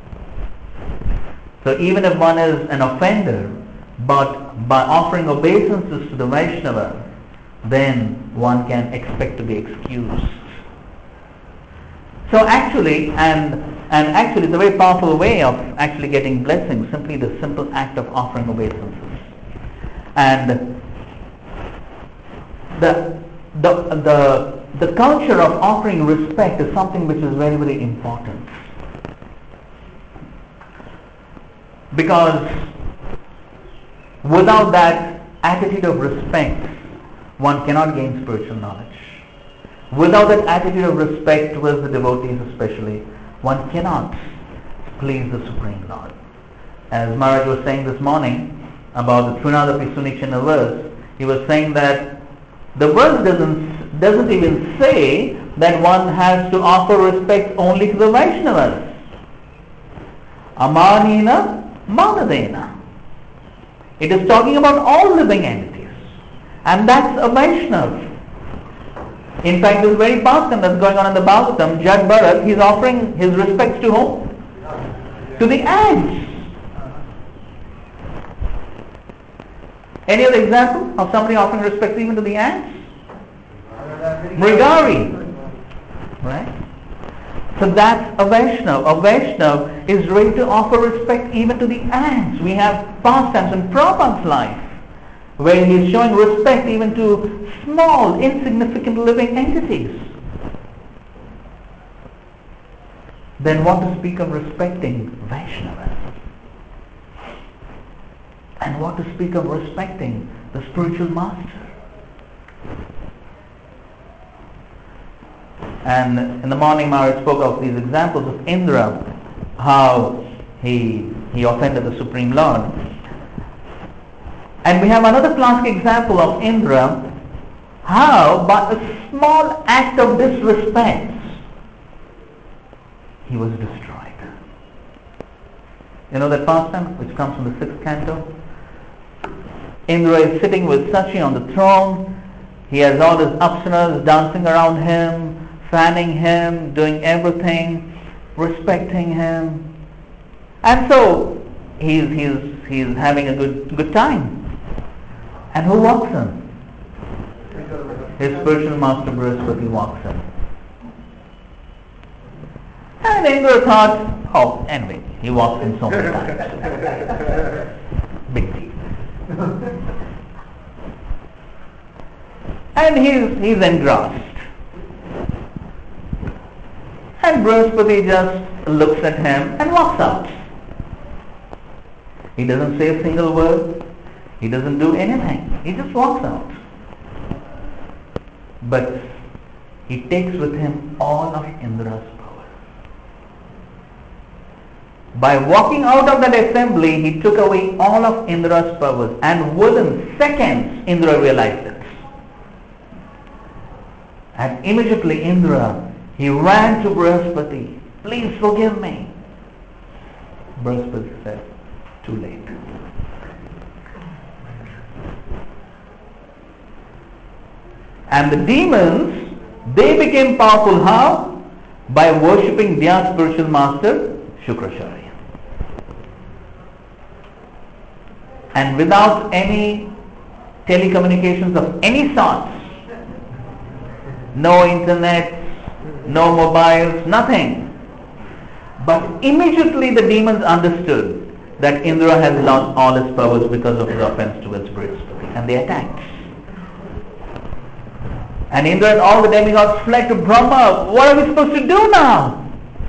Speaker 2: So even if one is an offender, but by offering obeisances to the Vaishnava, then one can expect to be excused. So actually, and and actually it's a very powerful way of actually getting blessings, simply the simple act of offering obeisances. And the the the the culture of offering respect is something which is very, very important. Because without that attitude of respect, one cannot gain spiritual knowledge. Without that attitude of respect towards the devotees especially, one cannot please the Supreme Lord. As Maharaj was saying this morning about the Trinadapi Sunichana verse, he was saying that the verse doesn't, doesn't even say that one has to offer respect only to the Vaishnavas. Amanina Manadena. It is talking about all living entities. And that's a Vaishnava. In fact, this very pastime that's going on in the Bhagavatam, Jad Bharat, he's offering his respects to whom? To the ants. Any other example of somebody offering respects even to the ants? Mrigari. Right? So that's a Vaishnava. A Vaishnava is ready to offer respect even to the ants. We have pastimes in Prabhupada's life where he is showing respect even to small, insignificant living entities. Then what to speak of respecting Vaishnavas? And what to speak of respecting the spiritual master? And in the morning Maharaj spoke of these examples of Indra, how he, he offended the Supreme Lord. And we have another classic example of Indra, how by a small act of disrespect, he was destroyed. You know that pastime which comes from the sixth canto? Indra is sitting with Sachi on the throne. He has all his apsaras dancing around him, fanning him, doing everything, respecting him. And so he's, he's, he's having a good, good time. And who walks in? His spiritual master Brihaspati walks in. And Indra thought, oh, anyway, he walks in so many times. Big deal. And he's, he's engrossed. And Brihaspati just looks at him and walks out. He doesn't say a single word. He doesn't do anything. He just walks out. But he takes with him all of Indra's power. By walking out of that assembly, he took away all of Indra's powers, and within seconds, Indra realized it. And immediately Indra, he ran to Brihaspati. Please forgive me. Brihaspati said, too late. And the demons, they became powerful how? By worshipping their spiritual master, Shukracharya. And without any telecommunications of any sort, no internet, no mobiles, nothing. But immediately the demons understood that Indra has lost all his powers because of his offense towards Brihaspati, and they attacked. And Indra and all the demigods fled to Brahma. What are we supposed to do now?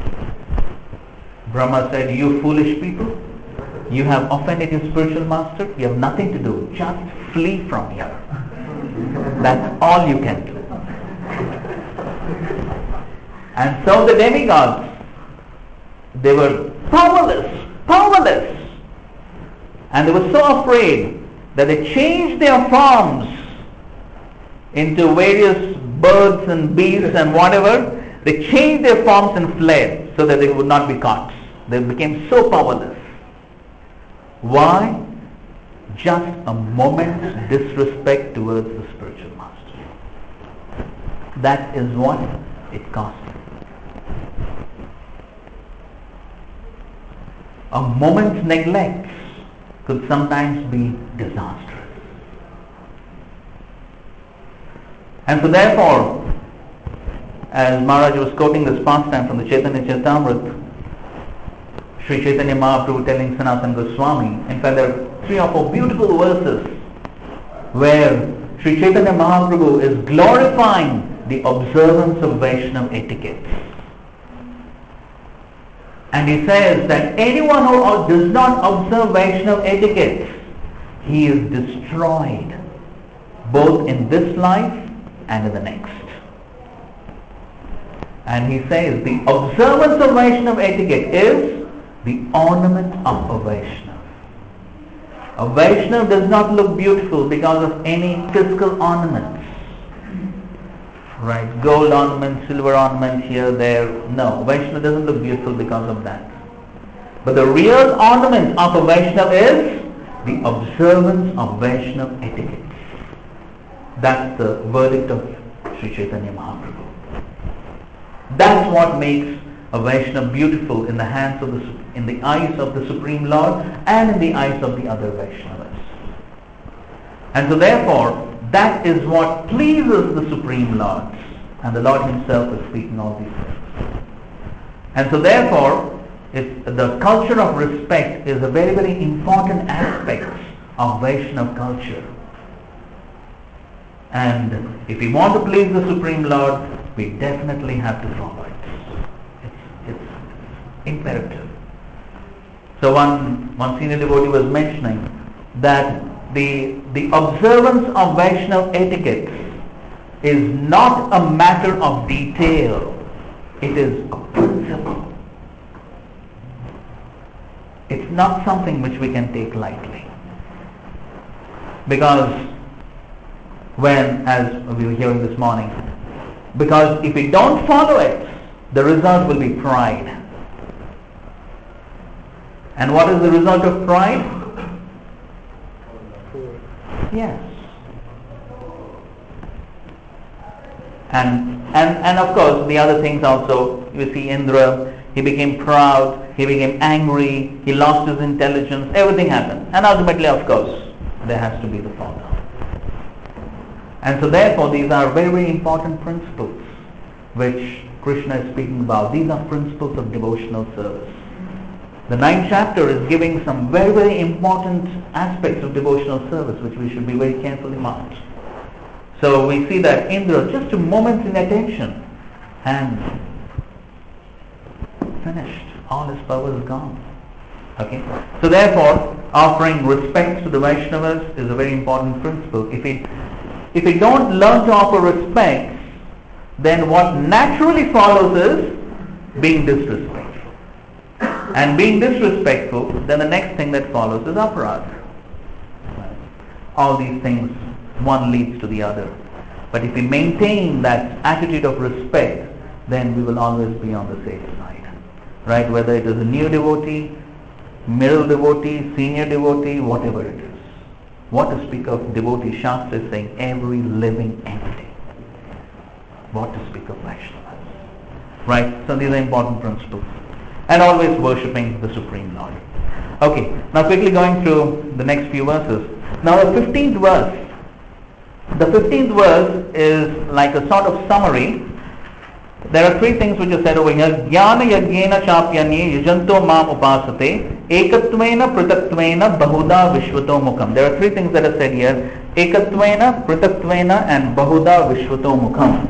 Speaker 2: Brahma said, you foolish people, you have offended your spiritual master, you have nothing to do, just flee from here. That's all you can do. And so the demigods, they were powerless, powerless. And they were so afraid that they changed their forms into various birds and beasts and whatever. They changed their forms and fled so that they would not be caught. They became so powerless. Why? Just a moment's disrespect towards the spiritual master. That is what it cost him. A moment's neglect could sometimes be disastrous. And so therefore, as Maharaj was quoting this pastime from the Chaitanya Charitamrita, Sri Chaitanya Mahaprabhu telling Sanatana Goswami, in fact there are three or four beautiful verses where Sri Chaitanya Mahaprabhu is glorifying the observance of Vaishnava etiquette. And he says that anyone who does not observe Vaishnava etiquette, he is destroyed both in this life and in the next. And he says the observance of Vaishnava etiquette is the ornament of a Vaishnava. A Vaishnava does not look beautiful because of any physical ornaments. Right, gold ornament, silver ornament here, there. No, Vaishnava doesn't look beautiful because of that. But the real ornament of a Vaishnava is the observance of Vaishnava etiquette. That's the verdict of Sri Chaitanya Mahaprabhu. That's what makes a Vaishnava beautiful in the hands of the, in the eyes of the Supreme Lord and in the eyes of the other Vaishnavas. And so therefore, that is what pleases the Supreme Lord. And the Lord Himself is speaking all these things. And so therefore, it, the culture of respect is a very, very important aspect of Vaishnava culture. And if we want to please the Supreme Lord, we definitely have to follow it. It's, it's imperative. So one, one senior devotee was mentioning that the, the observance of Vaishnava etiquette is not a matter of detail. It is a principle. It's not something which we can take lightly. Because when, as we were hearing this morning, because if we don't follow it, the result will be pride. And what is the result of pride? Yes. And, and, and of course, the other things also, you see Indra, he became proud, he became angry, he lost his intelligence, everything happened. And ultimately, of course, there has to be the fall down. And so therefore, these are very, very important principles which Krishna is speaking about. These are principles of devotional service. The ninth chapter is giving some very, very important aspects of devotional service which we should be very carefully marked. So we see that Indra, just a moment's inattention, and finished. All his power is gone. Okay. So therefore, offering respect to the Vaishnavas is a very important principle. If it if we don't learn to offer respect, then what naturally follows is being disrespectful. And being disrespectful, then the next thing that follows is aparadha. All these things, one leads to the other. But if we maintain that attitude of respect, then we will always be on the safe side. Right? Whether it is a new devotee, middle devotee, senior devotee, whatever it is. What to speak of devotee, Shastra is saying every living entity. What to speak of Vaishnavas. Right? So these are important principles. And always worshipping the Supreme Lord. Okay, now quickly going through the next few verses. Now the fifteenth verse. The fifteenth verse is like a sort of summary. There are three things which are said over here. Jnana yajnena chapyanye yajanto mam upasate ekatvena pritatvena bahuda vishvato mukham. There are three things that are said here. Ekatvena, pritatvena and bahuda vishvato mukham.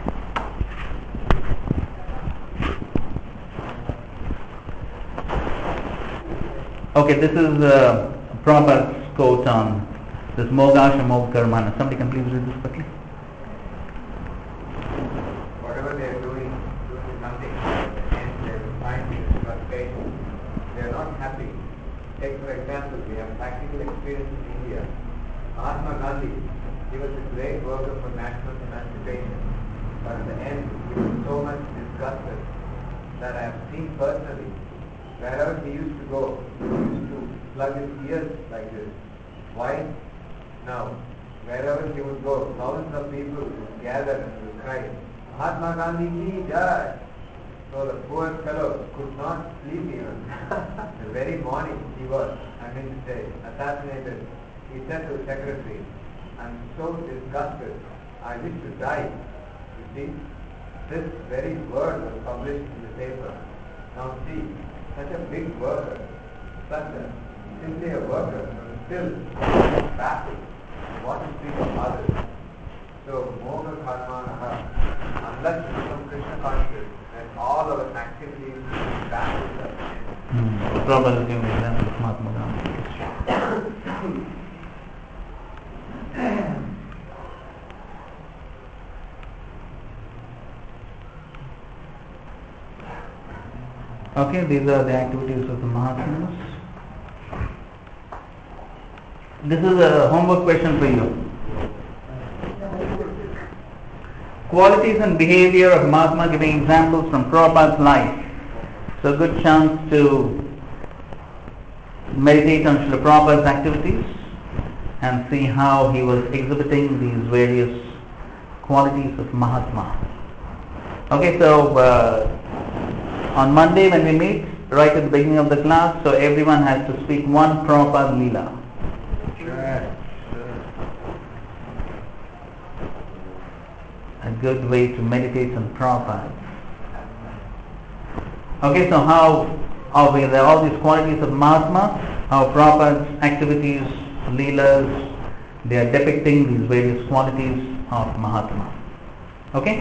Speaker 2: Okay, this is uh, Prabhupada's quote on this Mogasha Moga Karmana. Somebody can please read this quickly.
Speaker 5: Whatever they are doing, doing nothing. they find frustration. They are not happy. Take for example, we have practical experience in India. Mahatma Gandhi, he was a great worker for national emancipation. But at the end, he was so much disgusted that I have seen personally, wherever he used to go, he used to plug his ears like this. Why? Now, wherever he would go, thousands of people would gather and would cry, Mahatma Gandhi ki jai. So the poor fellow could not sleep even. The very morning he was, I mean to say, assassinated. He said to the secretary, I'm so disgusted, I wish to die. You see, this very word was published in the paper. Now see, such a big worker, such a, simply a worker, but still baffled what to speak of others. So, moga karmanaha, unless we become Krishna conscious, then all our activities will baffle us.
Speaker 2: Hmm. Prabhupada is giving an example of Mahatma Gandhi. Okay, these are the activities of the Mahatmas. This is a homework question for you. Qualities and behavior of Mahatma, giving examples from Prabhupada's life. So a good chance to meditate on Srila Prabhupada's activities and see how he was exhibiting these various qualities of Mahatma. Okay, so uh, on Monday when we meet, right at the beginning of the class, so everyone has to speak one Prabhupada Leela.
Speaker 5: Sure.
Speaker 2: A good way to meditate on Prabhupada. Okay, so how are we, there are all these qualities of Mahatma, how Prabhupada's activities, Leelas, they are depicting these various qualities of Mahatma. Okay?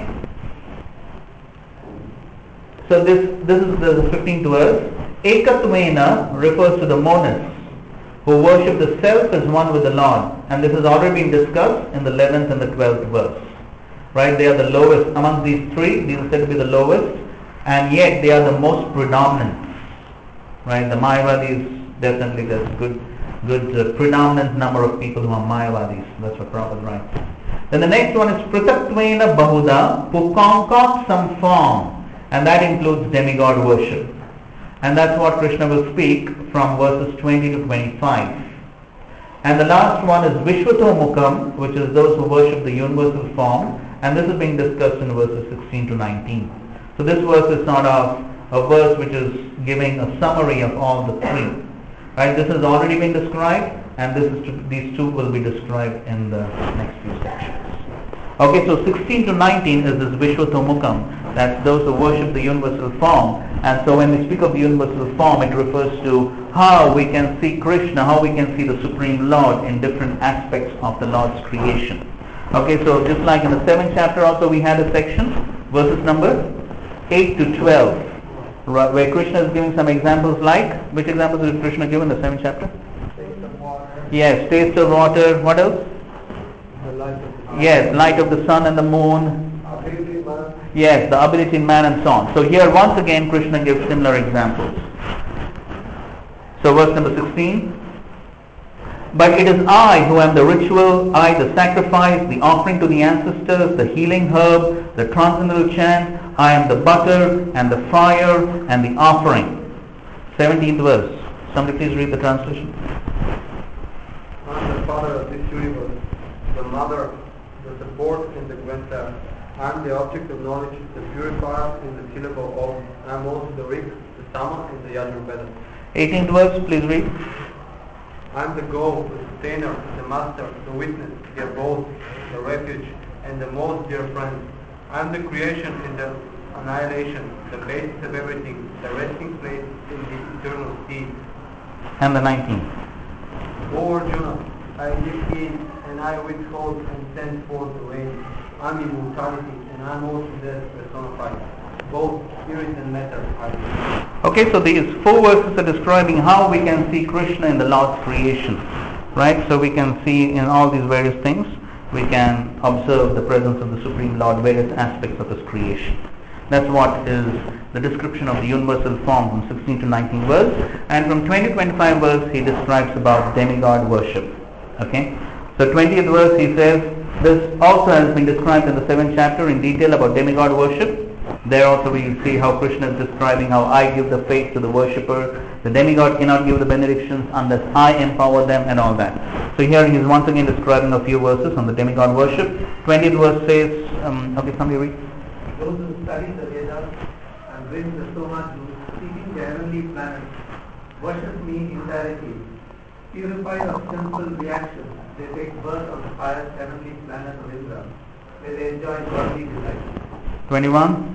Speaker 2: So this, this is the fifteenth verse. Ekatvena refers to the monists who worship the self as one with the Lord. And this has already been discussed in the eleventh and the twelfth verse. Right, they are the lowest among these three. These are said to be the lowest, and yet they are the most predominant. Right, the Mayavadis, definitely there's good, good uh, predominant number of people who are Mayavadis. That's what Prabhupada writes. Then the next one is Pritatvena Bahuda, who concoct some form, and that includes demigod worship. And that's what Krishna will speak from verses twenty to twenty-five. And the last one is Vishwatomukam, which is those who worship the universal form. And this is being discussed in verses sixteen to nineteen. So this verse is sort of a verse which is giving a summary of all the three. Right? This has already been described, and this is to, these two will be described in the next few sections. Okay, so sixteen to nineteen is this Vishwatomukam. That's those who worship the universal form. And so when we speak of the universal form, it refers to how we can see Krishna, how we can see the Supreme Lord in different aspects of the Lord's creation. Okay, so just like in the seventh chapter also we had a section, verses number eight to twelve, where Krishna is giving some examples like, which examples did Krishna give in the seventh chapter?
Speaker 5: Taste of water.
Speaker 2: Yes, taste of water, what else?
Speaker 5: The light of the sun.
Speaker 2: Yes, light of the sun and the moon.
Speaker 5: Ability, man.
Speaker 2: Yes, the ability in man and so on. So here once again Krishna gives similar examples. So verse number sixteen. But it is I who am the ritual, I the sacrifice, the offering to the ancestors, the healing herb, the transcendental chant. I am the butter and the fire and the offering. seventeenth verse. Somebody please read the translation.
Speaker 5: I am the father of this universe, the mother, the support and the grandparent. I am the object of knowledge, the purifier and the syllable of. I am also the Rik, the Sama and the Yajurveda.
Speaker 2: eighteenth verse, please read.
Speaker 5: I am the goal, the sustainer, the master, the witness, the abode, the refuge, and the most dear friend. I am the creation and the annihilation, the basis of everything, the resting place in the eternal sea.
Speaker 2: And the nineteenth.
Speaker 5: O Arjuna, I give in and I withhold and send forth the rain. I am immortality and I am also death personified. Both spirit and matter are the.
Speaker 2: Okay, so these four verses are describing how we can see Krishna in the Lord's creation. Right? So we can see in all these various things, we can observe the presence of the Supreme Lord, various aspects of His creation. That's what is the description of the universal form from sixteen to nineteen verse, and from twenty to twenty-five verse he describes about demigod worship. Okay, so twentieth verse he says, this also has been described in the seventh chapter in detail about demigod worship. There also we will see how Krishna is describing how I give the faith to the worshipper. The demigod cannot give the benedictions unless I empower them and all that. So here he is once again describing a few verses on the demigod worship. twentieth verse says, um, okay, somebody read.
Speaker 5: Those who study the Vedas and bring the Soma to seeking the heavenly planets worship me indirectly. Purified of simple reactions, they take birth on the pious heavenly planet of Indra, where they enjoy godly delight.
Speaker 2: twenty-one.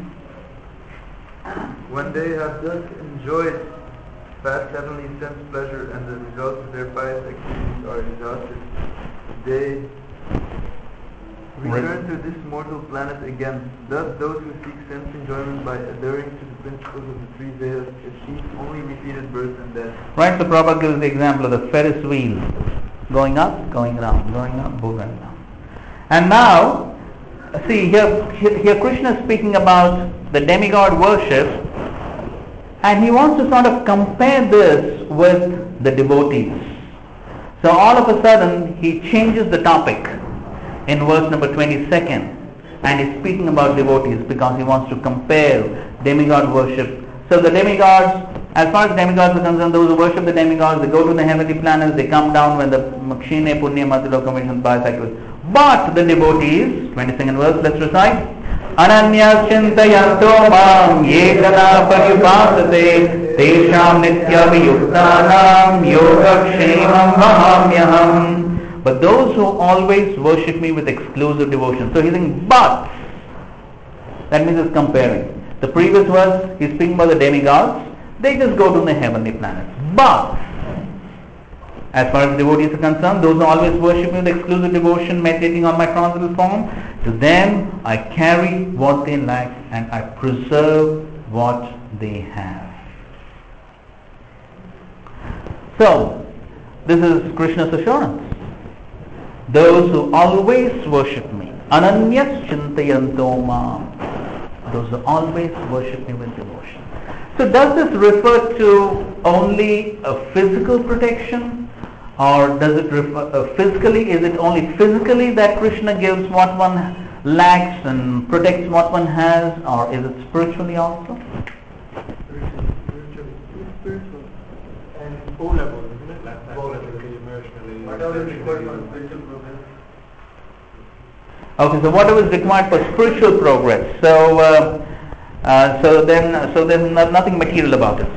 Speaker 4: When they have thus enjoyed vast heavenly sense pleasure and the results of their pious activities are exhausted, they return to this mortal planet again. Thus those who seek sense enjoyment by adhering to the principles of the three Vedas achieve only repeated birth and death.
Speaker 2: Right, so Prabhupada gives the example of the Ferris wheel, going up, going down, going up, going down. And now, see here, here, here Krishna is speaking about the demigod worship, and he wants to sort of compare this with the devotees. So all of a sudden he changes the topic in verse number twenty-second, and he's speaking about devotees because he wants to compare demigod worship. So the demigods, as far as demigods are concerned, those who worship the demigods, they go to the heavenly planets, they come down when the Makshine Punya Matilo commissions by cycles. But the devotees, twenty-second verse, let's recite. Ananya chintayanto mam ye jana paripasate tesham nityaviyuktanam yogakshemam vahamyaham. But those who always worship me with exclusive devotion. So he's saying, but, that means he's comparing. The previous verse, he's speaking about the demigods, they just go to the heavenly planets. But, as far as devotees are concerned, those who always worship me with exclusive devotion, meditating on my transcendental form, to them I carry what they lack and I preserve what they have. So, this is Krishna's assurance. Those who always worship me, ananyas chintayanto mam, those who always worship me with devotion. So does this refer to only a physical protection, or does it refer uh, physically? Is it only physically that Krishna gives what one lacks and protects what one has, or is it spiritually also?
Speaker 6: Spiritually. Spiritual. And all levels, isn't it? Like physically, emotionally.
Speaker 5: Whatever is required for spiritual progress.
Speaker 2: Okay, so whatever is required for spiritual progress. So, uh, uh, so then, so there's no, nothing material about it.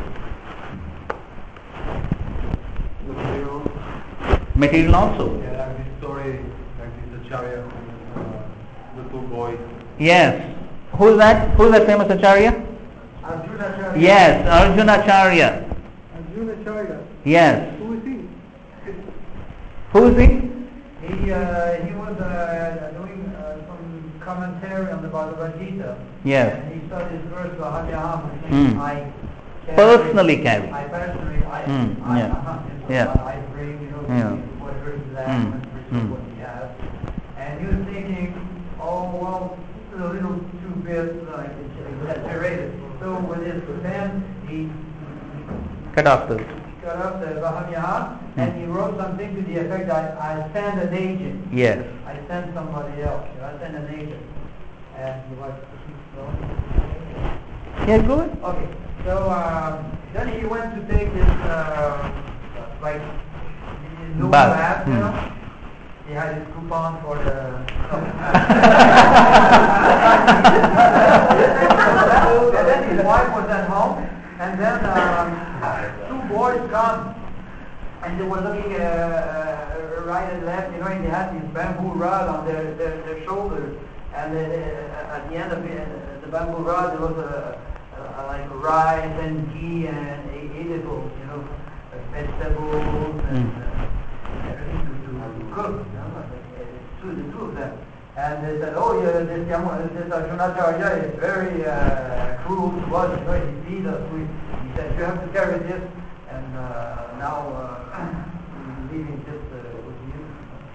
Speaker 6: Material.
Speaker 2: Material also.
Speaker 6: Yeah, like this story, like this Acharya, uh, little boy.
Speaker 2: Yes. Who's that? Who's that famous Acharya?
Speaker 5: Arjuna Acharya.
Speaker 2: Yes, Arjuna Acharya.
Speaker 3: Arjuna Acharya.
Speaker 2: Yes.
Speaker 3: Who is he?
Speaker 2: Who is he?
Speaker 5: He, uh, he was uh, doing uh, some commentary on the Bhagavad Gita.
Speaker 2: Yes.
Speaker 5: And he saw this verse, Vahamyaham, which
Speaker 2: Hmm.
Speaker 5: means I carry,
Speaker 2: Personally carry.
Speaker 5: I personally, I,
Speaker 2: Hmm,
Speaker 5: I,
Speaker 2: yeah.
Speaker 5: uh-huh, so
Speaker 2: Yeah.
Speaker 5: I, I bring, you know,
Speaker 2: Yeah.
Speaker 5: whatever is left,
Speaker 2: Hmm,
Speaker 5: and which
Speaker 2: hmm.
Speaker 5: is what he has. And he was thinking, oh, well, this is a little too bit like exaggerated. So with his pen, he
Speaker 2: Cut off this.
Speaker 5: cut off the Vahamyaham,
Speaker 2: Hmm.
Speaker 5: and he wrote something to the effect that I send an agent.
Speaker 2: Yes.
Speaker 5: I send somebody else. You know, I send an agent. And he was,
Speaker 2: Yeah, go ahead.
Speaker 5: okay. So um, then he went to take his, uh, like, his new
Speaker 2: Bath.
Speaker 5: bath, you
Speaker 2: Hmm.
Speaker 5: know. He had his coupon for the. No. And then his wife was at home, and then um, two boys come, and they were looking uh, uh, right and left, you know, and they had this bamboo rod on their, their, their shoulders, and uh, at the end of it, uh, the bamboo rod there was a, a, a like rice and ghee and edibles, you know, like vegetables and uh, everything to, to cook, you know, like, uh, two, the two of them. And they said, oh yeah, this young one, this Arjuna Acharya is very uh, cruel to us, you know, he beat us. We, he said, you have to carry this, and uh, now uh, I'm leaving this uh, with you.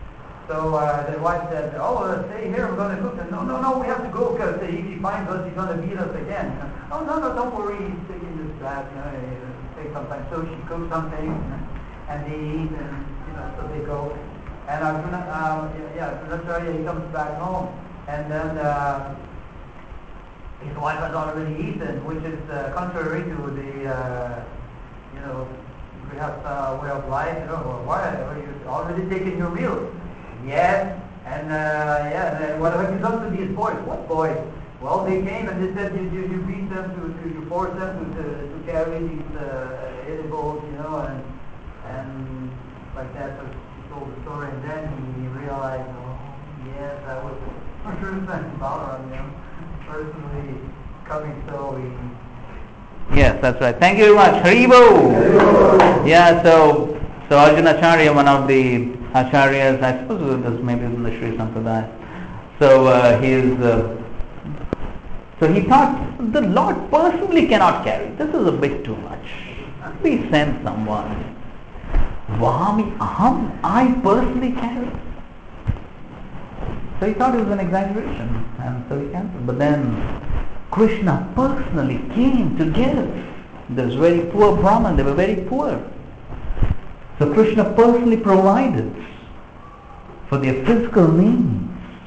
Speaker 5: So uh, the wife said, oh, uh, stay here, we're going to cook. And no, no, no, we have to go because if he finds us, he's going to beat us again. Oh, no, no, don't worry, he's taking this bath. You know, it'll take some time. So she cooks something, and they eat, and, you know, so they go. And Arjuna, uh, yeah, Dronacharya, he comes back home. And then uh, his wife has already eaten, which is uh, contrary to the, uh, you know, we have uh, way of life, you know, well, why, you've already taken your meal. Yes, and uh, yeah, and then what have you done to these boys? What boys? Well, they came and they said you, you, you beat them, to, to you force them to, to, to carry these uh, edibles, you know, and and like that. So he told the story, and then he realized, oh, yes, I was one hundred percent Balaram, you know, personally coming so he...
Speaker 2: Yes, that's right. Thank you very much. Haribo! Yeah, so so Arjuna Acharya, one of the Acharyas, I suppose it was maybe in the Sri Sampradaya. So uh, he is, uh, so he thought the Lord personally cannot carry. This is a bit too much. We send someone. Vami aham, I personally carry. So he thought it was an exaggeration, and so he cancelled. But then Krishna personally came to give. There's very poor Brahman, they were very poor. So Krishna personally provided for their physical needs.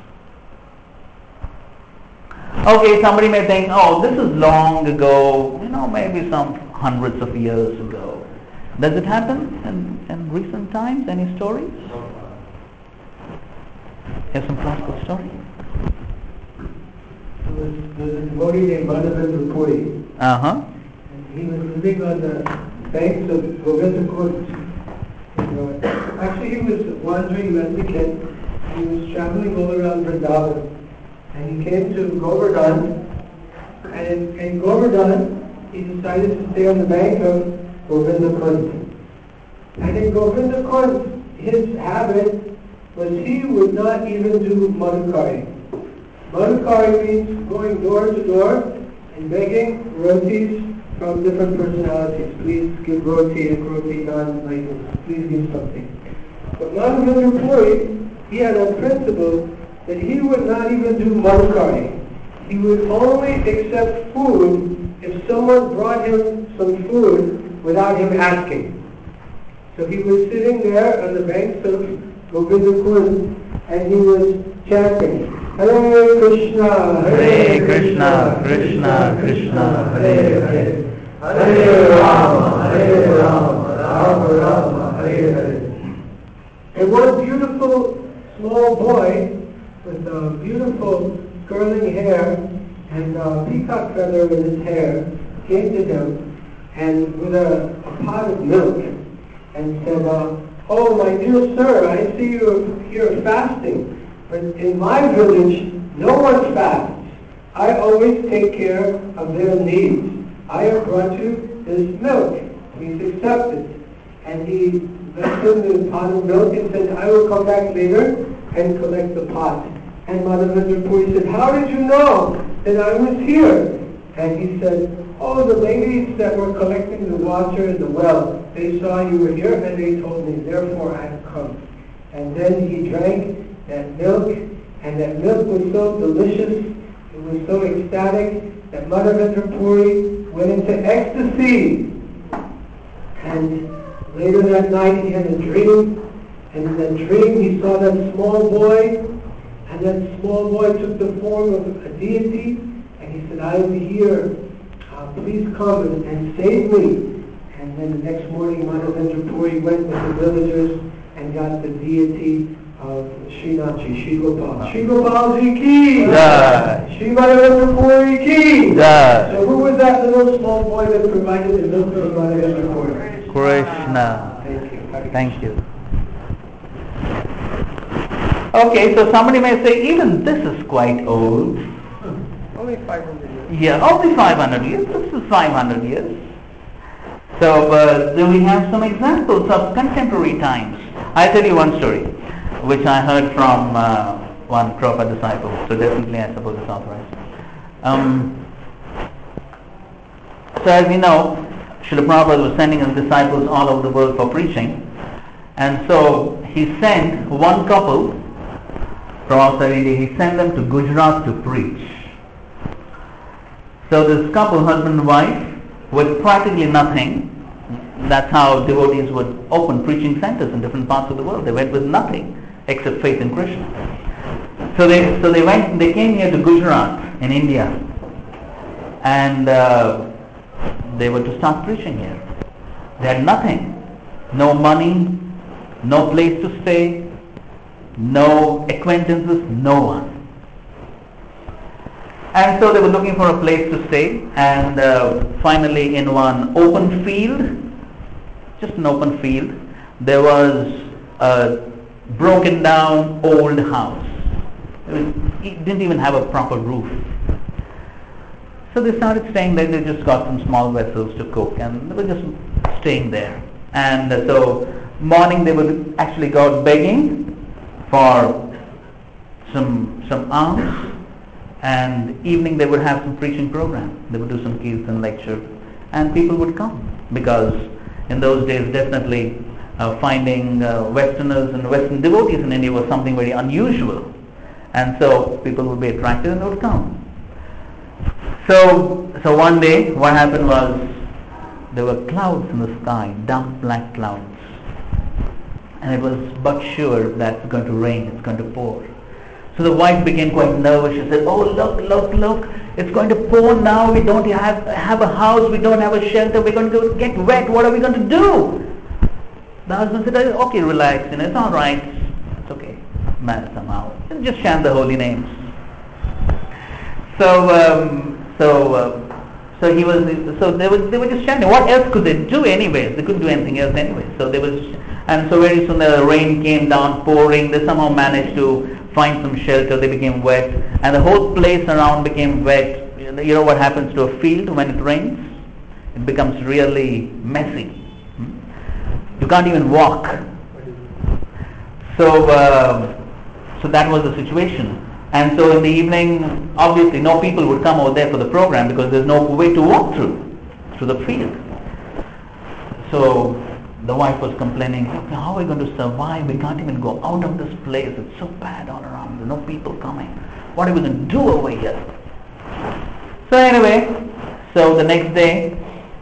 Speaker 2: Okay, somebody may think, oh, this is long ago, you know, maybe some hundreds of years ago. Does it happen in, in recent times? Any stories? Here's some classical story.
Speaker 3: There was, there was a devotee named Madhavendra Puri.
Speaker 2: Uh-huh.
Speaker 3: And he was living on the banks of Govinda Kund. You know, actually, he was wandering Mendicant. He was traveling all around Vrindavan. And he came to Govardhan. And in, in Govardhan, he decided to stay on the bank of Govinda Kund. And in Govinda Kund, his habit was he would not even do Madhukari. Madhukari means going door to door and begging rotis from different personalities. Please give roti, ek roti, naan, like this. Please give something. But Madhavendra Puri, he had a principle that he would not even do Madhukari. He would only accept food if someone brought him some food without him asking. So he was sitting there on the banks of Govinda Kund, and he was chanting, Hare Krishna,
Speaker 2: Hare Krishna, Krishna Krishna, Hare Hare.
Speaker 3: Hare Rama, Hare Rama, Rama Rama, Hare Hare. And one beautiful small boy with uh, beautiful curling hair and a peacock feather in his hair came to him and with a, a pot of milk and said, uh, oh, my dear sir, I see you're here fasting, but in my village, no one fasts. I always take care of their needs. I have brought you this milk. Please accept it. And he left him the pot of milk and said, I will come back later and collect the pot. And Madhavendra Puri said, how did you know that I was here? And he said, oh, the ladies that were collecting the water in the well, they saw you were here and they told me, therefore I have come. And then he drank that milk, and that milk was so delicious, it was so ecstatic, that Madhavendra Puri went into ecstasy. And later that night he had a dream, and in that dream he saw that small boy, and that small boy took the form of a deity, and he said, I am here. Uh, please come and, and save me. And then the next morning, Madhavendra Puri went with the villagers and got the deity of Srinathji, Shri Gopal. Shri Gopal Ji ki!
Speaker 2: Jai.
Speaker 3: Shri Madhavendra Puri ki!
Speaker 2: Jai.
Speaker 3: So who was that little small boy that provided the milk for Madhavendra Puri?
Speaker 2: Krishna.
Speaker 3: Thank you.
Speaker 2: Thank you. Okay, so somebody may say, even this is quite old.
Speaker 3: Only five hundred years.
Speaker 2: Yeah, only five hundred years. This is five hundred years. So, uh, do we have some examples of contemporary times? I'll tell you one story, which I heard from uh, one Prabhupada disciple. So definitely, I suppose it's authorized. Um, so as you know, Srila Prabhupada was sending his disciples all over the world for preaching. And so he sent one couple from outside India. He sent them to Gujarat to preach. So this couple, husband and wife, with practically nothing, that's how devotees would open preaching centers in different parts of the world. They went with nothing except faith in Krishna. So they so they went. They came here to Gujarat in India, and uh, they were to start preaching here. They had nothing, no money, no place to stay, no acquaintances, no one. And so they were looking for a place to stay, and uh, finally in one open field, just an open field, there was a broken down old house. It, was, it didn't even have a proper roof. So they started staying there. They just got some small vessels to cook, and they were just staying there. And uh, so morning they would actually go out begging for some some alms. And evening they would have some preaching program. They would do some kirtan lecture, and people would come, because in those days definitely uh, finding uh, Westerners and Western devotees in India was something very unusual, and so people would be attracted and they would come. So, so one day what happened was there were clouds in the sky, dark black clouds, and it was but sure that it's going to rain, it's going to pour. So the wife became quite nervous. She said, "Oh, look, look, look! It's going to pour now. We don't have have a house. We don't have a shelter. We're going to get wet. What are we going to do?" The husband said, "Okay, relax. You know, it's all right. It's okay. Manage somehow. Just chant the holy names." So, um, so, uh, so he was. So they were they were just chanting. What else could they do anyways? They couldn't do anything else anyway. So they was, and so very soon the rain came down, pouring. They somehow managed to find some shelter. They became wet, and the whole place around became wet. You know what happens to a field when it rains? It becomes really messy. You can't even walk. So, uh, so that was the situation. And so in the evening, obviously no people would come over there for the program, because there's no way to walk through through the field. So the wife was complaining, "How are we going to survive? We can't even go out of this place. It's so bad all around. There's no people coming. What are we going to do over here?" So anyway, so the next day,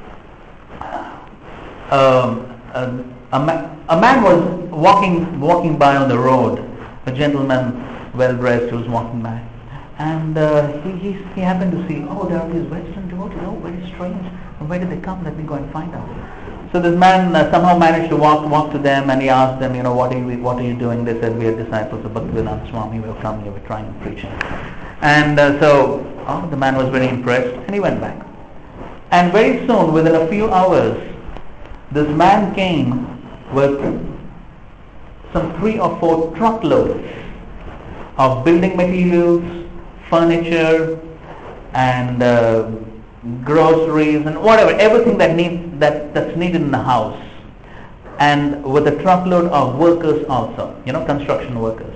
Speaker 2: um, a, a, ma- a man was walking walking by on the road. A gentleman, well dressed, who was walking by, and uh, he, he he happened to see, "Oh, there are these Western devotees. Oh, very strange. Where did they come? Let me go and find out." So this man uh, somehow managed to walk walk to them, and he asked them, you know, what are you what are you doing? They said, "We are disciples of Bhaktivedanta Swami. We have come here. We're trying and preaching." And uh, so oh, the man was very impressed, and he went back. And very soon, within a few hours, this man came with some three or four truckloads of building materials, furniture, and uh, groceries, and whatever, everything that needs that that's needed in the house, and with a truckload of workers also, you know, construction workers.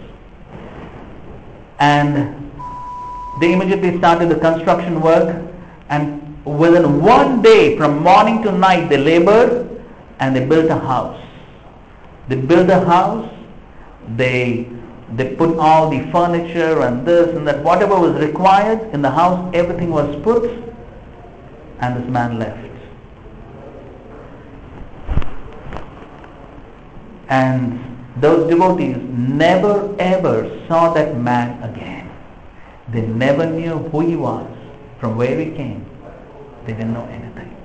Speaker 2: And they immediately started the construction work, and within one day, from morning to night, they labored, and they built a house. They built a house. They they put all the furniture and this and that, whatever was required in the house, everything was put, and this man left. And those devotees never ever saw that man again. They never knew who he was, from where he came. They didn't know anything.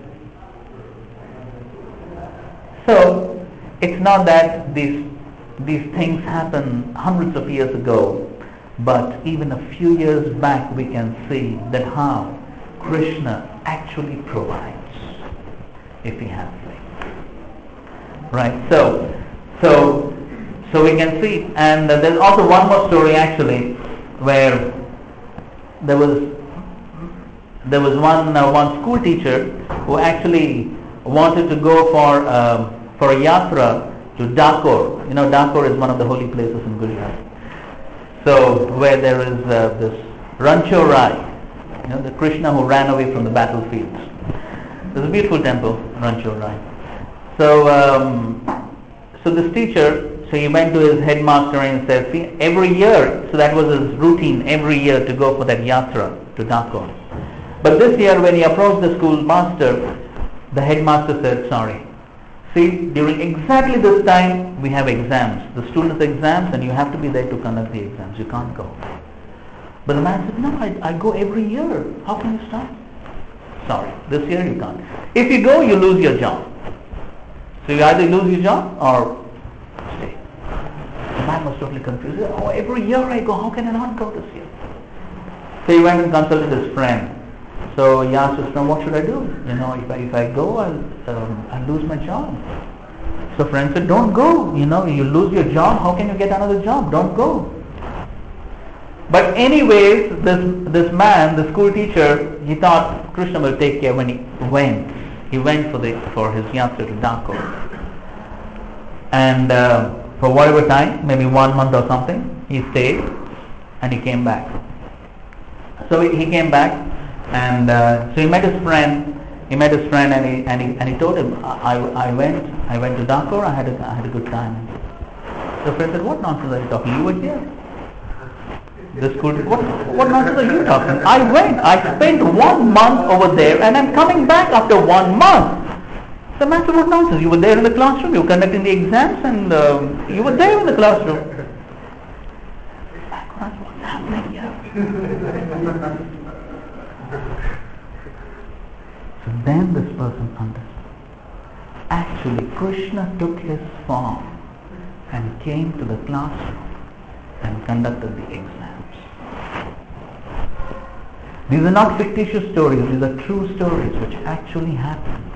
Speaker 2: So it's not that these these things happened hundreds of years ago, but even a few years back we can see that how Krishna actually provides if we have faith. Right? So, so, so we can see, and uh, there's also one more story actually, where there was there was one uh, one school teacher who actually wanted to go for uh, for a yatra to Dakor. You know, Dakor is one of the holy places in Gujarat. So where there is uh, this Rancho Rai, you know, the Krishna who ran away from the battlefields. There's a beautiful temple, Rancho Rai. So, um, so this teacher, so he went to his headmaster and said, see, every year, so that was his routine every year to go for that yatra to Dhaka. But this year when he approached the schoolmaster, the headmaster said, sorry. See, during exactly this time we have exams, the students' exams, and you have to be there to conduct the exams. You can't go. But the man said, no, I, I go every year. How can you stop? Sorry, this year you can't. If you go, you lose your job. So you either lose your job or stay. The man was totally confused. Oh, every year I go. How can I not go this year? So he went and consulted his friend. So he asked his friend, what should I do? You know, if I, if I go, I'll, um, I'll lose my job. So friend said, don't go. You know, you lose your job. How can you get another job? Don't go. But anyways, this this man, the school teacher, he thought Krishna will take care when he went. He went for the for his yatra to Dhaka. And uh, for whatever time, maybe one month or something, he stayed and he came back. So he came back and uh, so he met his friend. He met his friend and he and he, and he told him, I, I went I went to Dhaka. I had a, I had a good time. The friend said, what nonsense are you talking? You were here. The school, what, what nonsense are you talking? I went, I spent one month over there and I'm coming back after one month. The man said, what nonsense? You were there in the classroom, you were conducting the exams and um, you were there in the classroom. What's happening here? So then this person understood. Actually, Krishna took his form and came to the classroom and conducted the exams. These are not fictitious stories, these are true stories which actually happened.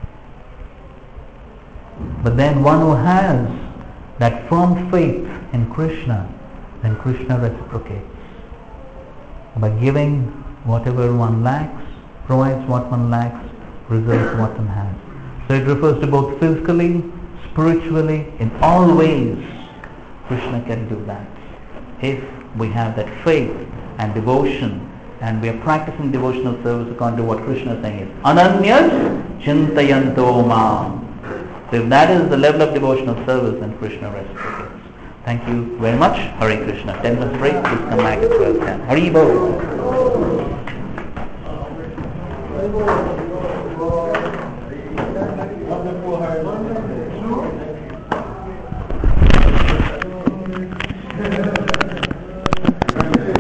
Speaker 2: But then one who has that firm faith in Krishna, then Krishna reciprocates. By giving whatever one lacks, provides what one lacks, reserves what one has. So it refers to both physically, spiritually, in all ways, Krishna can do that. If we have that faith and devotion and we are practicing devotional service according to what Krishna is saying is Ananyas Chintayanto Mam. So if that is the level of devotional service, then Krishna reciprocates. Thank you very much. Hare Krishna. ten minutes break. Please come back at twelve ten. Hari Bol.